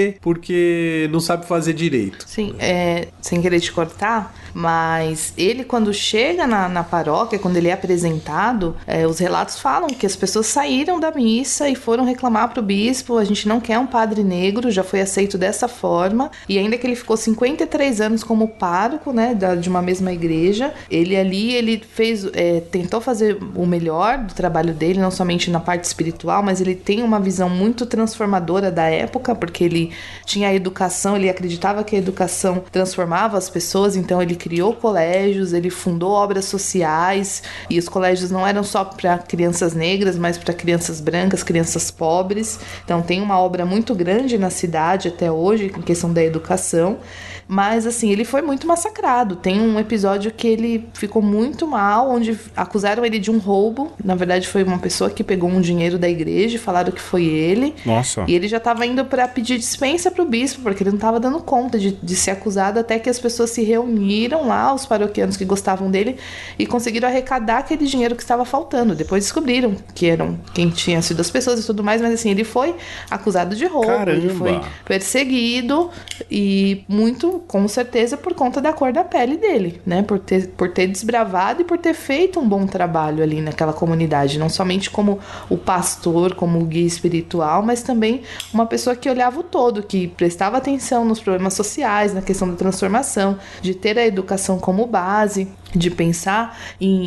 porque não sabe fazer direito. Sim, sem querer te cortar, mas ele, quando chega na paróquia, quando ele é apresentado, os relatos falam que as pessoas saíram da missa e foram reclamar pro bispo, a gente não quer um padre negro, já foi aceito dessa forma, e ainda que ele ficou 53 anos como pároco, né, de uma mesma igreja, ele fez, tentou fazer o melhor do trabalho dele, não somente na parte espiritual, mas ele tem uma visão muito transformadora da época, porque ele tinha a educação, ele acreditava que a educação transformava as pessoas, então ele criou colégios, ele fundou obras sociais, e os colégios não eram só para crianças negras, mas para crianças brancas, crianças pobres. Então tem uma obra muito grande na cidade até hoje, em questão da educação. Mas, assim, ele foi muito massacrado. Tem um episódio que ele ficou muito mal, onde acusaram ele de um roubo. Na verdade, foi uma pessoa que pegou um dinheiro da igreja e falaram que foi ele. Nossa. E ele já estava indo para pedir dispensa pro bispo, porque ele não estava dando conta de ser acusado, até que as pessoas se reuniram lá, os paroquianos que gostavam dele, e conseguiram arrecadar aquele dinheiro que estava faltando. Depois descobriram que eram quem tinha sido as pessoas e tudo mais, mas, assim, ele foi acusado de roubo. Caramba. Ele foi perseguido e muito, com certeza, por conta da cor da pele dele, né? Por ter desbravado e por ter feito um bom trabalho ali naquela comunidade, não somente como o pastor, como o guia espiritual, mas também uma pessoa que olhava o todo, que prestava atenção nos problemas sociais, na questão da transformação, de ter a educação como base, de pensar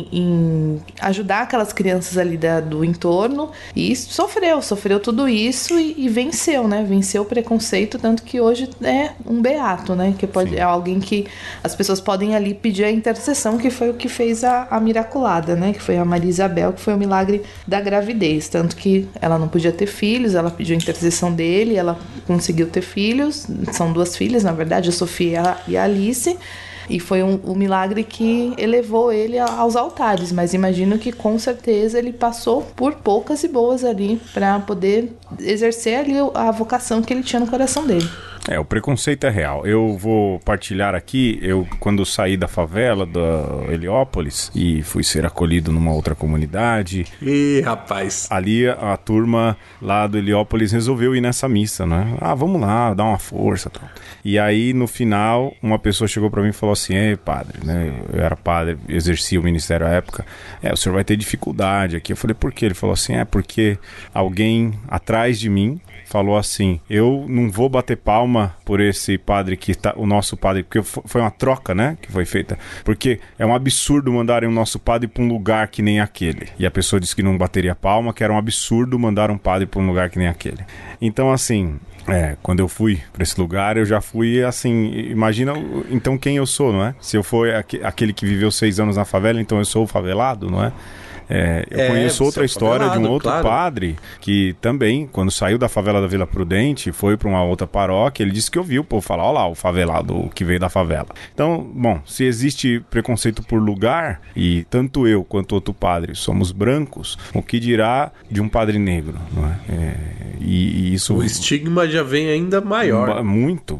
em ajudar aquelas crianças ali do entorno, e sofreu tudo isso e venceu, né? Venceu o preconceito, tanto que hoje é um beato, né? Que é alguém que as pessoas podem ali pedir a intercessão, que foi o que fez a miraculada, né? Que foi a Maria Isabel, que foi o milagre da gravidez, tanto que ela não podia ter filhos, ela pediu a intercessão dele, ela conseguiu ter filhos, são 2 filhas, na verdade, a Sofia e a Alice. E foi um milagre que elevou ele aos altares. Mas imagino que, com certeza, ele passou por poucas e boas ali para poder exercer ali a vocação que ele tinha no coração dele. O preconceito é real. Eu vou partilhar aqui, quando saí da favela da Heliópolis e fui ser acolhido numa outra comunidade. Ih, rapaz. Ali a turma lá do Heliópolis resolveu ir nessa missa, né? Vamos lá, dar uma força e tal. E aí, no final, uma pessoa chegou pra mim e falou assim, padre, né? Eu era padre, exercia o ministério à época. O senhor vai ter dificuldade aqui. Eu falei, por quê? Ele falou assim, porque alguém atrás de mim falou assim, eu não vou bater palma por esse padre que tá, o nosso padre, porque foi uma troca, né, que foi feita, porque é um absurdo mandarem o nosso padre para um lugar que nem aquele, e a pessoa disse que não bateria palma, que era um absurdo mandar um padre para um lugar que nem aquele. Então, assim, quando eu fui para esse lugar, eu já fui assim, imagina então quem eu sou, não é? Se eu for aquele que viveu 6 anos na favela, então eu sou o favelado, não é? Eu conheço outra história de um outro claro. padre que também, quando saiu da favela da Vila Prudente, foi para uma outra paróquia, ele disse que ouviu o povo falar, ó lá, o favelado que veio da favela. Então, bom, se existe preconceito por lugar, e tanto eu quanto outro padre somos brancos, o que dirá de um padre negro, não é? E isso... O estigma já vem ainda maior. Muito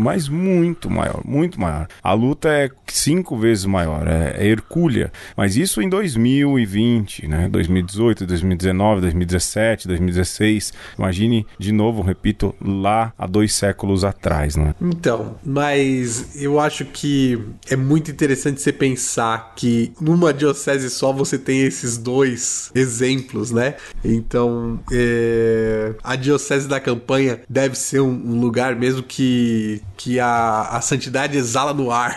maior. A luta é 5 vezes maior, é hercúlea. Mas isso em 2020, né? 2018, 2019, 2017, 2016. Imagine, de novo, repito, lá há 2 séculos atrás, né? Então, mas eu acho que é muito interessante você pensar que numa diocese só você tem esses 2 exemplos, né? Então, a diocese da Campanha deve ser um lugar mesmo que a santidade exala no ar.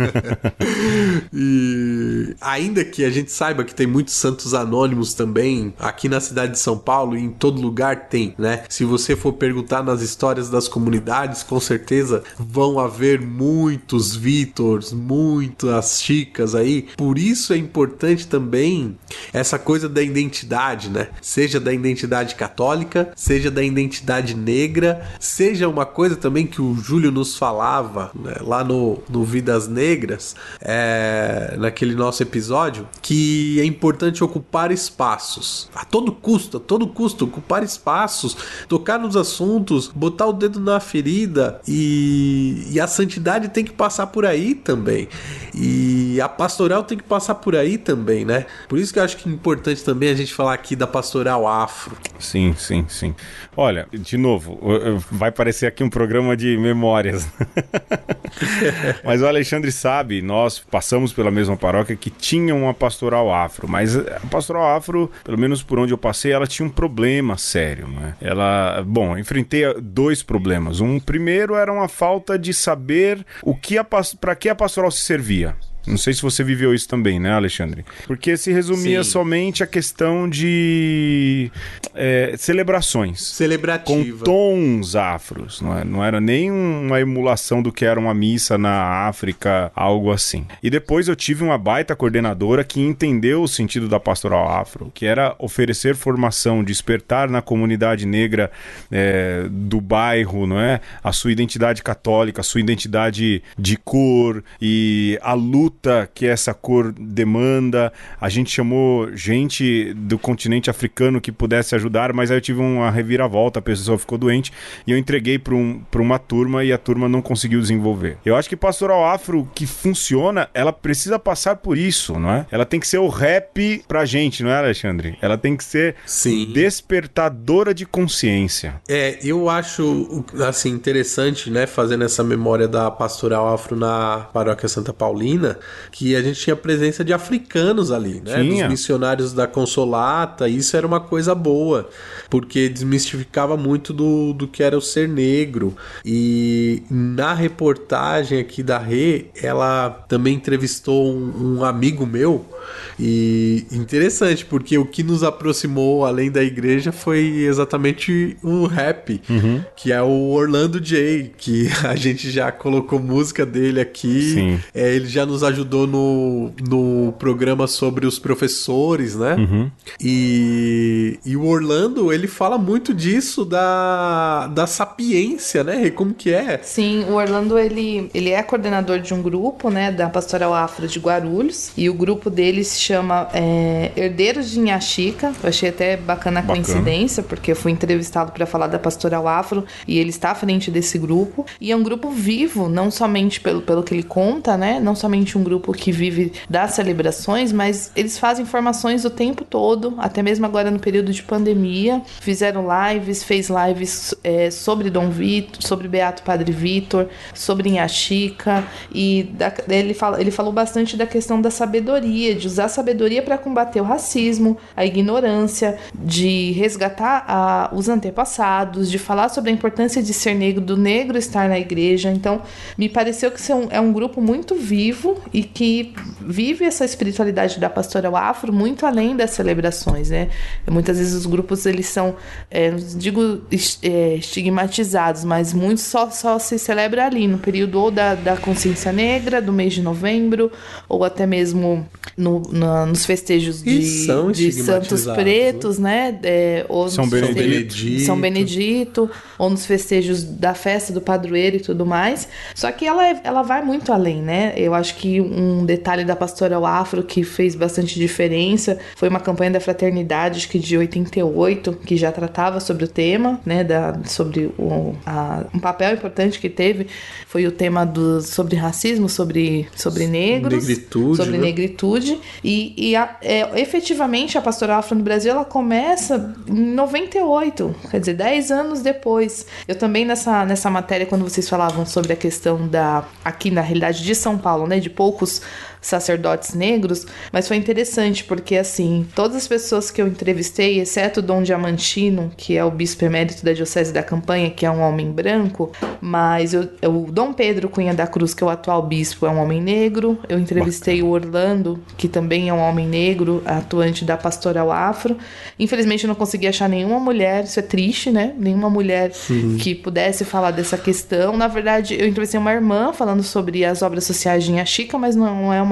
E ainda que a gente saiba que tem muitos santos anônimos também aqui na cidade de São Paulo, e em todo lugar tem, né? Se você for perguntar nas histórias das comunidades, com certeza vão haver muitos Vítors, muitas Chicas aí. Por isso é importante também essa coisa da identidade, né? Seja da identidade católica, seja da identidade negra, seja uma coisa também que o Júlio nos falava, né, lá no Vidas Negras, naquele nosso episódio, que é importante ocupar espaços, a todo custo, ocupar espaços, tocar nos assuntos, botar o dedo na ferida, e a santidade tem que passar por aí também, e a pastoral tem que passar por aí também, né? Por isso que eu acho que é importante também a gente falar aqui da pastoral afro. Sim. Olha, de novo, vai parecer aqui um programa de memórias. Mas o Alexandre sabe, nós passamos pela mesma paróquia que tinha uma pastoral afro, mas a pastoral afro, pelo menos por onde eu passei, ela tinha um problema sério, né? Eu enfrentei 2 problemas. Um primeiro era uma falta de saber para que a pastoral se servia. Não sei se você viveu isso também, né, Alexandre? Porque se resumia somente a questão de celebrações. Celebrativa. Com tons afros. Não era nem uma emulação do que era uma missa na África, algo assim. E depois eu tive uma baita coordenadora que entendeu o sentido da pastoral afro, que era oferecer formação, despertar na comunidade negra do bairro, não é? A sua identidade católica, a sua identidade de cor e a luta que essa cor demanda. A gente chamou gente do continente africano que pudesse ajudar, mas aí eu tive uma reviravolta, a pessoa ficou doente e eu entreguei para uma turma e a turma não conseguiu desenvolver. Eu acho que pastoral afro que funciona, ela precisa passar por isso, não é? Ela tem que ser o rap pra gente, não é, Alexandre? Ela tem que ser despertadora de consciência. Eu acho, assim, interessante, né, fazendo essa memória da pastoral afro na Paróquia Santa Paulina, que a gente tinha presença de africanos ali, né? Dos missionários da Consolata. Isso era uma coisa boa, porque desmistificava muito do que era o ser negro. E na reportagem aqui da Rê, ela também entrevistou um amigo meu. E interessante, porque o que nos aproximou além da igreja foi exatamente o rap, que é o Orlando J, que a gente já colocou música dele aqui. Ele já nos ajudou no programa sobre os professores, né? E o Orlando, ele fala muito disso, da sapiência, né? Como que é? Sim, o Orlando, ele é coordenador de um grupo, né, da Pastoral Afro de Guarulhos, e o grupo dele se chama Herdeiros de Inhaxica. Eu achei até bacana a coincidência, porque eu fui entrevistado para falar da Pastoral Afro e ele está à frente desse grupo, e é um grupo vivo, não somente pelo que ele conta, né, não somente um grupo que vive das celebrações, mas eles fazem formações o tempo todo, até mesmo agora no período de pandemia, fez lives sobre Dom Vitor, sobre Beato Padre Vitor, sobre Inhaxica, e ele falou bastante da questão da sabedoria, de usar a sabedoria para combater o racismo, a ignorância, de resgatar os antepassados, de falar sobre a importância de ser negro, do negro estar na igreja. Então, me pareceu que é um grupo muito vivo e que vive essa espiritualidade da pastoral afro muito além das celebrações, né? Muitas vezes os grupos eles são, não digo estigmatizados, mas muitos só se celebra ali, no período ou da consciência negra, do mês de novembro, ou até mesmo nos festejos de Santos Pretos, né? Ou São Benedito, ou nos festejos da festa do padroeiro e tudo mais. Só que ela vai muito além, né? Eu acho que um detalhe da Pastoral Afro que fez bastante diferença foi uma campanha da Fraternidade, acho que de 88, que já tratava sobre o tema, né? Sobre um papel importante que teve foi o tema sobre racismo, sobre negros, sobre negritude. E efetivamente a Pastoral Afro no Brasil ela começa em 98, quer dizer, 10 anos depois. Eu também nessa matéria, quando vocês falavam sobre a questão aqui na realidade de São Paulo, né, de poucos sacerdotes negros, mas foi interessante porque, assim, todas as pessoas que eu entrevistei, exceto o Dom Diamantino, que é o bispo emérito da Diocese da Campanha, que é um homem branco, mas o Dom Pedro Cunha da Cruz, que é o atual bispo, é um homem negro. Eu entrevistei o Orlando, que também é um homem negro, atuante da Pastoral Afro. Infelizmente eu não consegui achar nenhuma mulher, isso é triste, né? Nenhuma mulher que pudesse falar dessa questão. Na verdade, eu entrevistei uma irmã falando sobre as obras sociais de Inha Chica, mas não é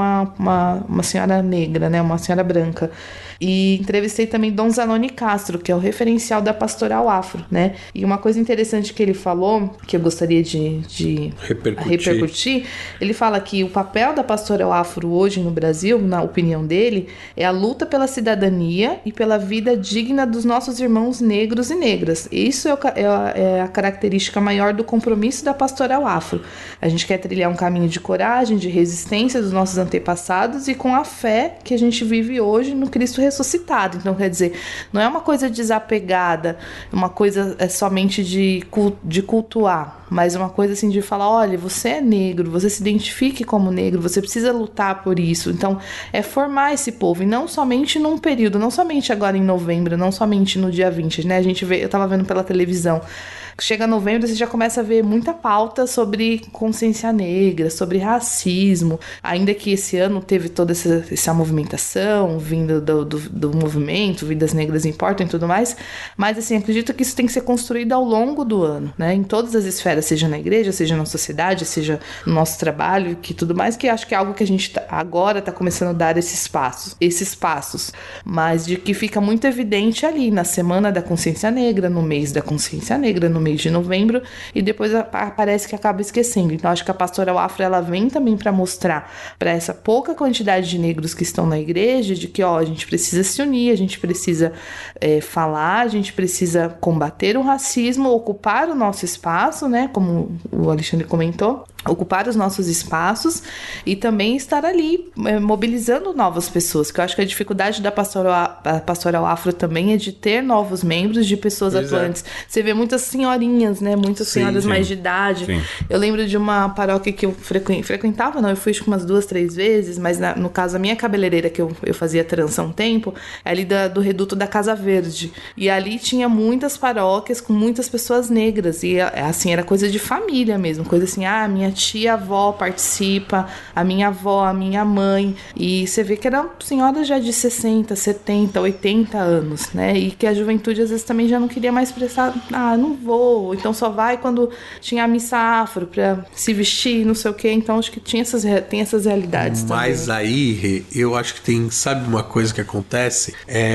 uma senhora negra, né? Uma senhora branca. E entrevistei também Dom Zanoni Castro, que é o referencial da Pastoral Afro, né? E uma coisa interessante que ele falou, que eu gostaria de repercutir, ele fala que o papel da Pastoral Afro hoje no Brasil, na opinião dele, é a luta pela cidadania e pela vida digna dos nossos irmãos negros e negras. Isso é a característica maior do compromisso da Pastoral Afro. A gente quer trilhar um caminho de coragem, de resistência dos nossos antepassados e com a fé que a gente vive hoje no Cristo ressuscitado. Então, quer dizer, não é uma coisa desapegada, uma coisa somente de cultuar, mas uma coisa assim de falar, olha, você é negro, você se identifique como negro, você precisa lutar por isso. Então, é formar esse povo, e não somente num período, não somente agora em novembro, não somente no dia 20, né? A gente vê, eu tava vendo pela televisão, chega novembro, você já começa a ver muita pauta sobre consciência negra, sobre racismo, ainda que esse ano teve toda essa movimentação vindo do movimento, Vidas Negras Importam e tudo mais, mas assim, acredito que isso tem que ser construído ao longo do ano, né, em todas as esferas, seja na igreja, seja na sociedade, seja no nosso trabalho, que tudo mais, que acho que é algo que a gente agora está começando a dar esses passos, mas de que fica muito evidente ali, na Semana da Consciência Negra, no mês da Consciência Negra, no mês de novembro, e depois parece que acaba esquecendo. Então acho que a Pastoral Afro ela vem também para mostrar para essa pouca quantidade de negros que estão na igreja, de que a gente precisa se unir, a gente precisa falar, a gente precisa combater o racismo, ocupar o nosso espaço, né, como o Alexandre comentou, ocupar os nossos espaços e também estar ali mobilizando novas pessoas, que eu acho que a dificuldade da Pastoral Afro também é de ter novos membros, de pessoas atuantes. Você vê muitas senhorinhas, né? Muitas senhoras mais de idade. Sim. Eu lembro de uma paróquia que eu frequentava, não, eu fui acho que umas 2, 3 vezes, mas no caso a minha cabeleireira, que eu fazia trança há um tempo, é ali do Reduto da Casa Verde. E ali tinha muitas paróquias com muitas pessoas negras. E assim, era coisa de família mesmo, coisa assim, minha tia-avó participa, a minha avó, a minha mãe, e você vê que eram senhoras já de 60, 70, 80 anos, né, e que a juventude às vezes também já não queria mais prestar, não vou, então só vai quando tinha a missa afro pra se vestir, não sei o que, então acho que tem essas realidades também. Mas aí, eu acho que sabe uma coisa que acontece?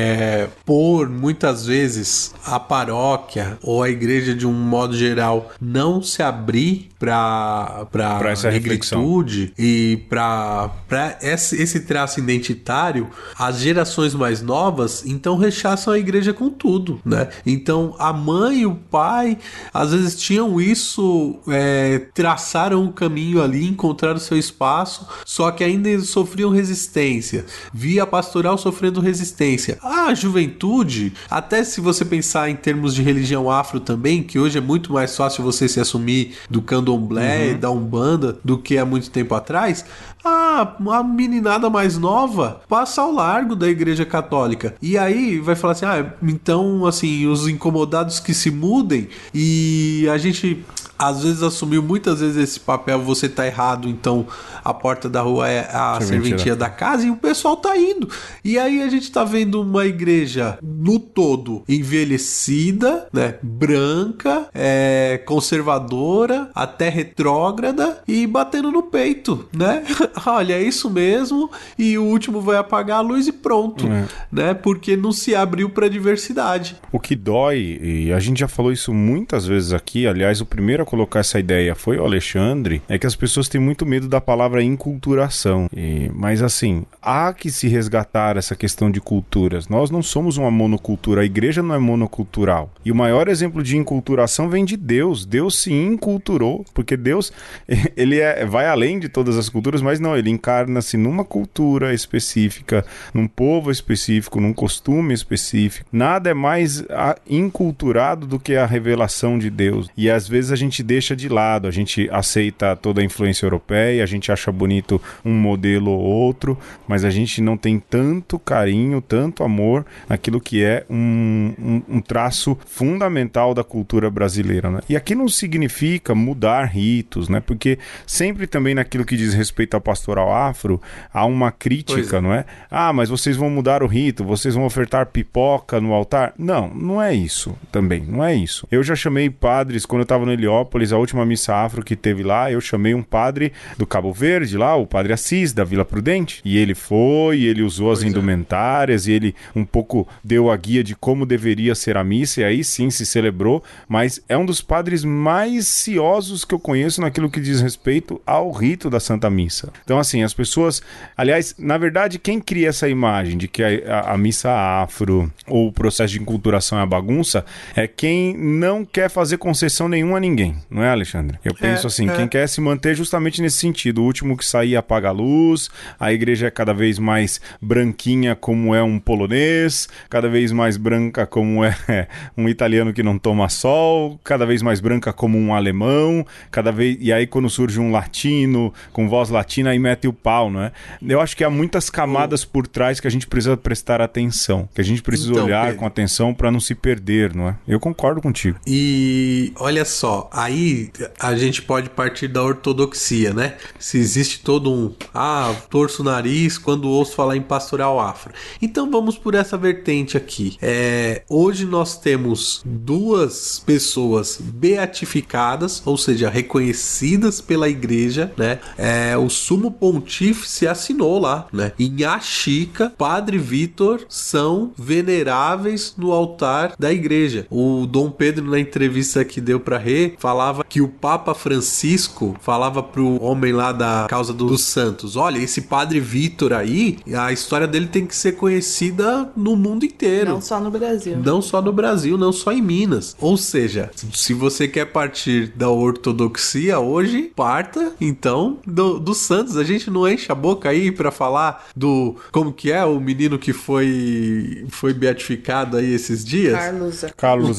Por muitas vezes a paróquia ou a igreja de um modo geral não se abrir para essa negritude e para esse traço identitário, as gerações mais novas então rechaçam a igreja com tudo, né? Então a mãe e o pai às vezes tinham isso, traçaram um caminho ali, encontraram seu espaço, só que ainda sofriam resistência, via a pastoral sofrendo resistência. A juventude, até se você pensar em termos de religião afro também, que hoje é muito mais fácil você se assumir do candomblé e da Umbanda do que há muito tempo atrás, a meninada mais nova passa ao largo da igreja católica. E aí vai falar assim, então, assim, os incomodados que se mudem e a gente... às vezes assumiu muitas vezes esse papel, você tá errado, então a porta da rua é a serventia da casa, e o pessoal tá indo. E aí a gente tá vendo uma igreja no todo envelhecida, né, branca, conservadora, até retrógrada, e batendo no peito, né? Olha, é isso mesmo, e o último vai apagar a luz e pronto, né? Porque não se abriu pra diversidade. O que dói, e a gente já falou isso muitas vezes aqui, aliás, o primeiro a colocar essa ideia foi o Alexandre, é que as pessoas têm muito medo da palavra inculturação. Mas assim, há que se resgatar essa questão de culturas. Nós não somos uma monocultura, a igreja não é monocultural. E o maior exemplo de inculturação vem de Deus. Deus se inculturou, porque Deus, ele vai além de todas as culturas, mas não, ele encarna-se numa cultura específica, num povo específico, num costume específico. Nada é mais inculturado do que a revelação de Deus. E às vezes a gente deixa de lado, a gente aceita toda a influência europeia, a gente acha bonito um modelo ou outro, mas a gente não tem tanto carinho, tanto amor naquilo que é um traço fundamental da cultura brasileira, né? E aqui não significa mudar ritos, né? Porque sempre também naquilo que diz respeito ao pastoral afro, há uma crítica, não é? Ah, mas vocês vão mudar o rito, vocês vão ofertar pipoca no altar? Não, não é isso também, não é isso. Eu já chamei padres, quando eu estava no Heliópolis, a última missa afro que teve lá, eu chamei um padre do Cabo Verde lá, o padre Assis, da Vila Prudente, e ele foi, ele usou as indumentárias, e ele um pouco deu a guia de como deveria ser a missa, e aí sim se celebrou, mas é um dos padres mais ciosos que eu conheço naquilo que diz respeito ao rito da Santa Missa. Então assim, as pessoas, aliás, na verdade, quem cria essa imagem de que a missa afro ou o processo de enculturação é a bagunça, é quem não quer fazer concessão nenhuma a ninguém, não é, Alexandre? Eu penso assim, quem quer se manter justamente nesse sentido, o último que sair apaga a luz, a igreja é cada vez mais branquinha como é um polonês, cada vez mais branca como é um italiano que não toma sol, cada vez mais branca como um alemão, e aí quando surge um latino, com voz latina, aí mete o pau, não é? Eu acho que há muitas camadas por trás que a gente precisa prestar atenção, que a gente precisa olhar com atenção para não se perder, não é? Eu concordo contigo. E olha só, aí a gente pode partir da ortodoxia, né? Se existe todo torço o nariz quando ouço falar em pastoral afro. Então vamos por essa vertente aqui. Hoje nós temos duas pessoas beatificadas, ou seja, reconhecidas pela igreja, né? O sumo pontífice assinou lá, né? Inha Chica, Padre Vítor são veneráveis no altar da igreja. O Dom Pedro, na entrevista que deu pra Rê, falava que o Papa Francisco falava pro homem lá da causa dos santos: olha, esse Padre Vítor aí, a história dele tem que ser conhecida no mundo inteiro. Não só no Brasil. Não só no Brasil, não só em Minas. Ou seja, se você quer partir da ortodoxia hoje, parta, então, dos santos. A gente não enche a boca aí pra falar do... Como que é o menino que foi beatificado aí esses dias? Carlos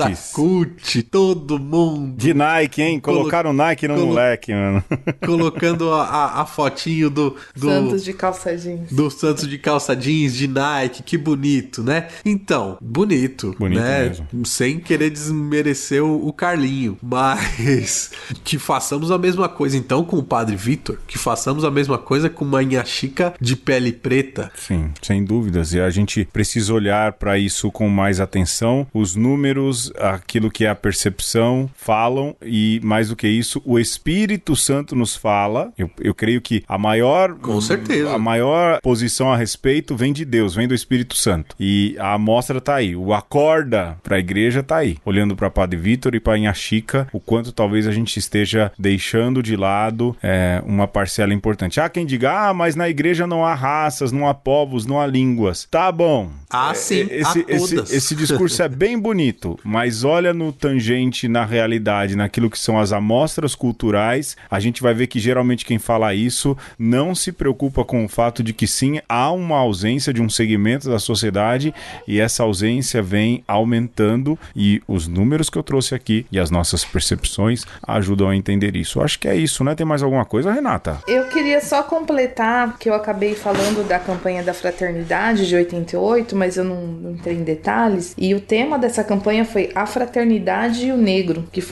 Acuti, todo mundo. De Nike, hein? Colocaram Nike no moleque, mano. Colocando a fotinho do Santos de calça jeans. Do Santos de calça jeans, de Nike, que bonito, né? Então, bonito né? Mesmo. Sem querer desmerecer o Carlinho, mas que façamos a mesma coisa então com o Padre Vítor, que façamos a mesma coisa com uma Inha Chica de pele preta. Sim, sem dúvidas, e a gente precisa olhar para isso com mais atenção. Os números, aquilo que é a percepção, falam, e mais do que isso, o Espírito Santo nos fala. Eu creio que a maior... Com certeza. A maior posição a respeito vem de Deus, vem do Espírito Santo. E a amostra tá aí, o acorda para a igreja tá aí, olhando para Padre Vítor e para Inha Chica, o quanto talvez a gente esteja deixando de lado uma parcela importante. Há quem diga, mas na igreja não há raças, não há povos, não há línguas. Tá bom. Sim, esse discurso é bem bonito, mas olha no tangente, na realidade, naquilo que são as amostras culturais, a gente vai ver que geralmente quem fala isso não se preocupa com o fato de que sim, há uma ausência de um segmento da sociedade, e essa ausência vem aumentando, e os números que eu trouxe aqui e as nossas percepções ajudam a entender isso. Eu acho que é isso, né? Tem mais alguma coisa, Renata? Eu queria só completar, que eu acabei falando da campanha da fraternidade de 88, mas eu não entrei em detalhes, e o tema dessa campanha foi A Fraternidade e o Negro, que foi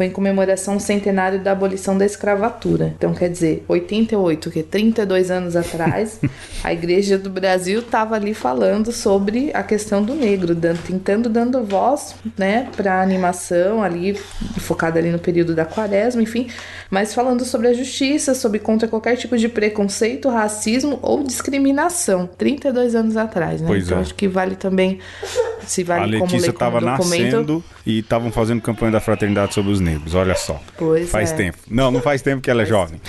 em comemoração ao centenário da abolição da escravatura. Então, quer dizer, 88, que 32 anos atrás, a Igreja do Brasil estava ali falando sobre a questão do negro, dando voz, né, para animação ali, focada ali no período da Quaresma, enfim, mas falando sobre a justiça, sobre contra qualquer tipo de preconceito, racismo ou discriminação. 32 anos atrás, né? Pois então, é. acho que vale também, se vale A como Letícia ler como estava documento. nascendo e estavam fazendo campanha da fraternidade sobre os negros, olha só. Pois faz é. tempo. Não faz tempo que ela é jovem.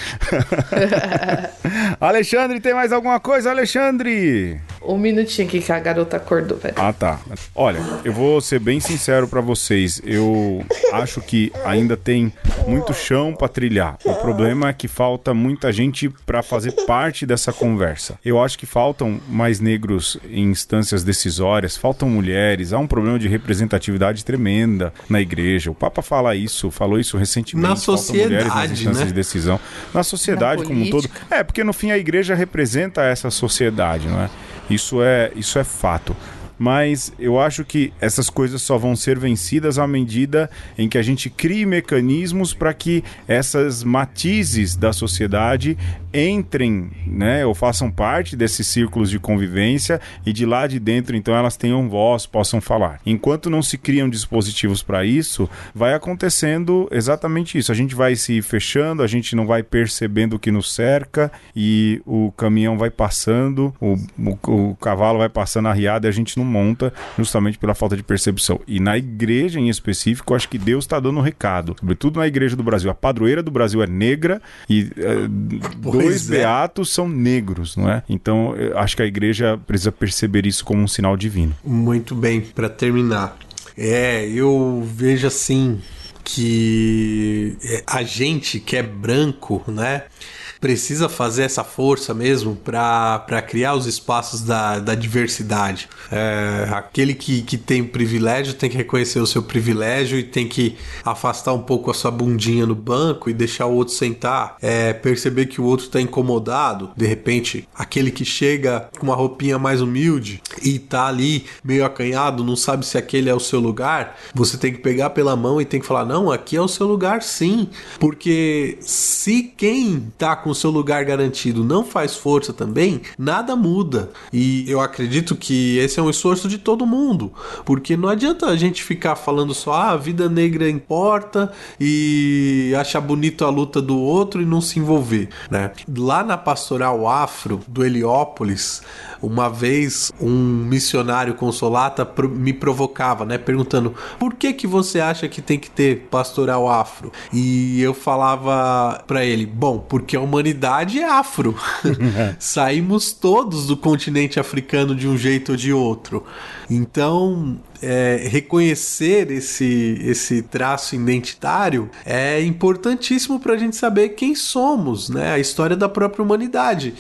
Alexandre, tem mais alguma coisa, Alexandre? Um minutinho aqui que a garota acordou, velho. Ah, tá. Olha, eu vou ser bem sincero pra vocês. Eu acho que ainda tem muito chão pra trilhar. O problema é que falta muita gente pra fazer parte dessa conversa. Eu acho que faltam mais negros em instâncias decisórias, faltam mulheres, há um problema de representatividade tremenda na igreja. O Papa falou isso recentemente. Na Faltam mulheres nas sociedade, instâncias né? de decisão. Na sociedade Na como um todo. política. É, porque no fim a igreja representa essa sociedade, não é? Isso é fato. Mas eu acho que essas coisas só vão ser vencidas à medida em que a gente crie mecanismos para que essas matizes da sociedade entrem, né, ou façam parte desses círculos de convivência e de lá de dentro, então, elas tenham voz, possam falar. Enquanto não se criam dispositivos para isso, vai acontecendo exatamente isso. A gente vai se fechando, a gente não vai percebendo o que nos cerca e o caminhão vai passando, o cavalo vai passando arriado e a gente não monta justamente pela falta de percepção. E na igreja em específico, eu acho que Deus está dando um recado, sobretudo na igreja do Brasil. A padroeira do Brasil é negra e dois beatos são negros, não é? Então, eu acho que a igreja precisa perceber isso como um sinal divino. Muito bem, para terminar. Eu vejo assim que a gente que é branco, né, precisa fazer essa força mesmo para criar os espaços da diversidade. Aquele que tem privilégio tem que reconhecer o seu privilégio e tem que afastar um pouco a sua bundinha no banco e deixar o outro sentar. Perceber que o outro está incomodado. De repente, aquele que chega com uma roupinha mais humilde e tá ali meio acanhado, não sabe se aquele é o seu lugar, você tem que pegar pela mão e tem que falar, não, aqui é o seu lugar sim. Porque se quem tá com o seu lugar garantido não faz força também, nada muda. E eu acredito que esse é um esforço de todo mundo, porque não adianta a gente ficar falando só, a vida negra importa e achar bonito a luta do outro e não se envolver, né? Lá na Pastoral Afro do Heliópolis, uma vez um missionário consolata me provocava, né, perguntando, por que você acha que tem que ter Pastoral Afro? E eu falava pra ele, bom, porque a humanidade é afro. Saímos todos do continente africano de um jeito ou de outro. Então, reconhecer esse traço identitário é importantíssimo para a gente saber quem somos, né? A história da própria humanidade.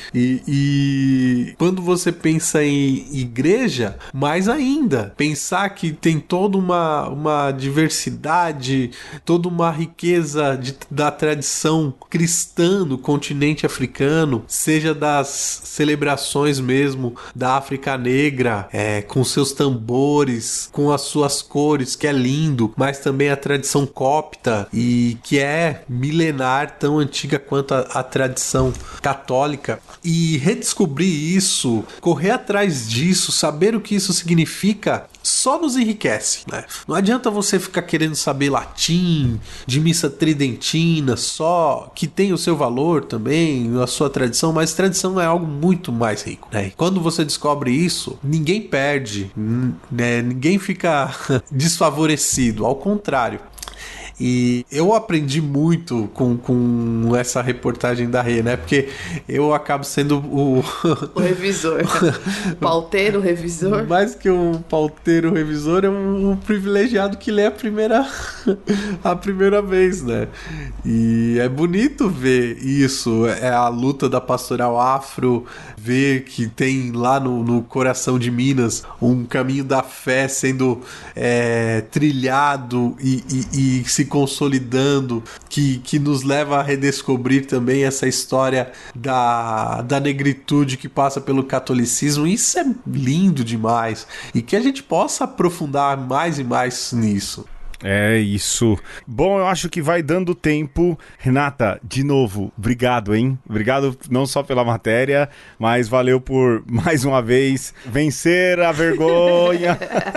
E quando você pensa em igreja, mais ainda, pensar que tem toda uma diversidade, toda uma riqueza da tradição cristã no continente africano, seja das celebrações mesmo da África Negra, com seus tambores, com as suas cores, que é lindo, mas também a tradição copta, e que é milenar, tão antiga quanto a tradição católica. E redescobrir isso, correr atrás disso, saber o que isso significa, só nos enriquece, né? Não adianta você ficar querendo saber latim, de missa tridentina, só, que tem o seu valor também, a sua tradição, mas tradição é algo muito mais rico, né? E quando você descobre isso, ninguém perde, né? Ninguém fica desfavorecido, ao contrário. E eu aprendi muito com essa reportagem da Rê, né? Porque eu acabo sendo o revisor. Pauteiro, revisor. Mais que um pauteiro revisor, é um privilegiado que lê a primeira vez, né? E é bonito ver isso. É a luta da Pastoral Afro, ver que tem lá no coração de Minas um caminho da fé sendo trilhado e se consolidando, que nos leva a redescobrir também essa história da negritude que passa pelo catolicismo. Isso é lindo demais, e que a gente possa aprofundar mais e mais nisso. É isso. Bom, eu acho que vai dando tempo. Renata, de novo, obrigado, hein? Obrigado não só pela matéria, mas valeu por, mais uma vez, vencer a vergonha.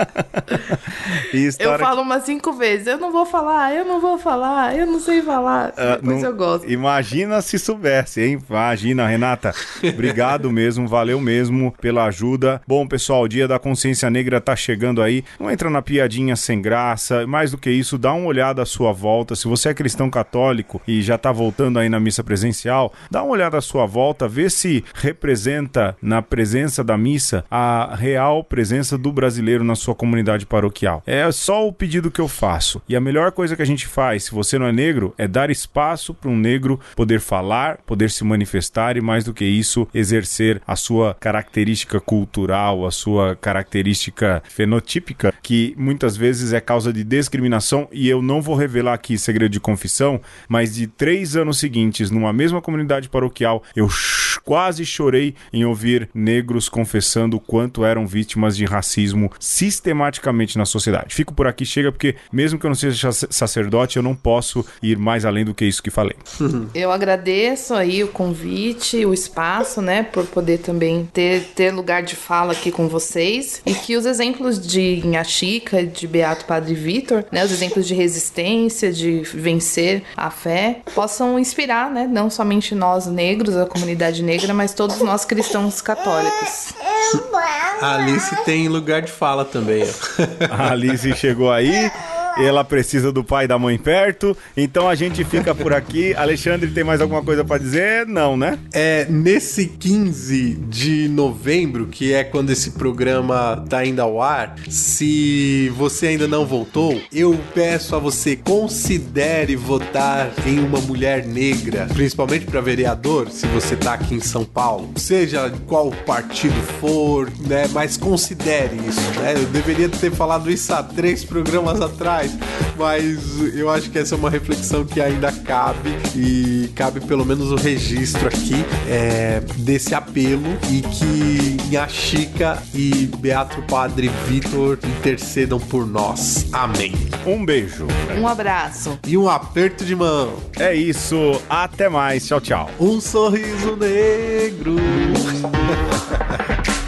Eu falo umas 5 vezes, eu não vou falar, eu não sei falar. Depois eu gosto. Imagina se soubesse, hein? Imagina, Renata. Obrigado mesmo, valeu mesmo pela ajuda. Bom, pessoal, o Dia da Consciência Negra tá chegando aí. Não entra na piadinha sem graça. Mais do que isso, dá uma olhada à sua volta. Se você é cristão católico e já tá voltando aí na missa presencial, dá uma olhada à sua volta, vê se representa na presença da missa a real presença do brasileiro na sua comunidade paroquial. É só o pedido que eu faço. E a melhor coisa que a gente faz, se você não é negro, é dar espaço para um negro poder falar, poder se manifestar e, mais do que isso, exercer a sua característica cultural, a sua característica fenotípica, que muitas vezes é causa de discriminação. E eu não vou revelar aqui segredo de confissão, mas de 3 anos seguintes, numa mesma comunidade paroquial, eu quase chorei em ouvir negros confessando o quanto eram vítimas de racismo sistematicamente na sociedade. Fico por aqui, chega, porque mesmo que eu não seja sacerdote, eu não posso ir mais além do que isso que falei. Eu agradeço aí o convite, o espaço, né, por poder também ter lugar de fala aqui com vocês, e que os exemplos de Inha Chica, de Beato Padre Vitor, né, os exemplos de resistência, de vencer a fé, possam inspirar, né, não somente nós negros, a comunidade negra, mas todos nós cristãos católicos. A Alice tem lugar de fala também. A Alice chegou aí. Ela precisa do pai e da mãe perto, então a gente fica por aqui. Alexandre, tem mais alguma coisa pra dizer? Não, né? Nesse 15 de novembro, que é quando esse programa tá indo ao ar, se você ainda não votou, eu peço a você, considere votar em uma mulher negra, principalmente pra vereador, se você tá aqui em São Paulo, seja qual partido for, né, mas considere isso, né? Eu deveria ter falado isso há 3 programas atrás, mas eu acho que essa é uma reflexão que ainda cabe, e cabe pelo menos o registro aqui desse apelo, e que Inha Chica e Beato Padre Vitor intercedam por nós. Amém. Um beijo. Um abraço. E um aperto de mão. É isso. Até mais. Tchau, tchau. Um sorriso negro.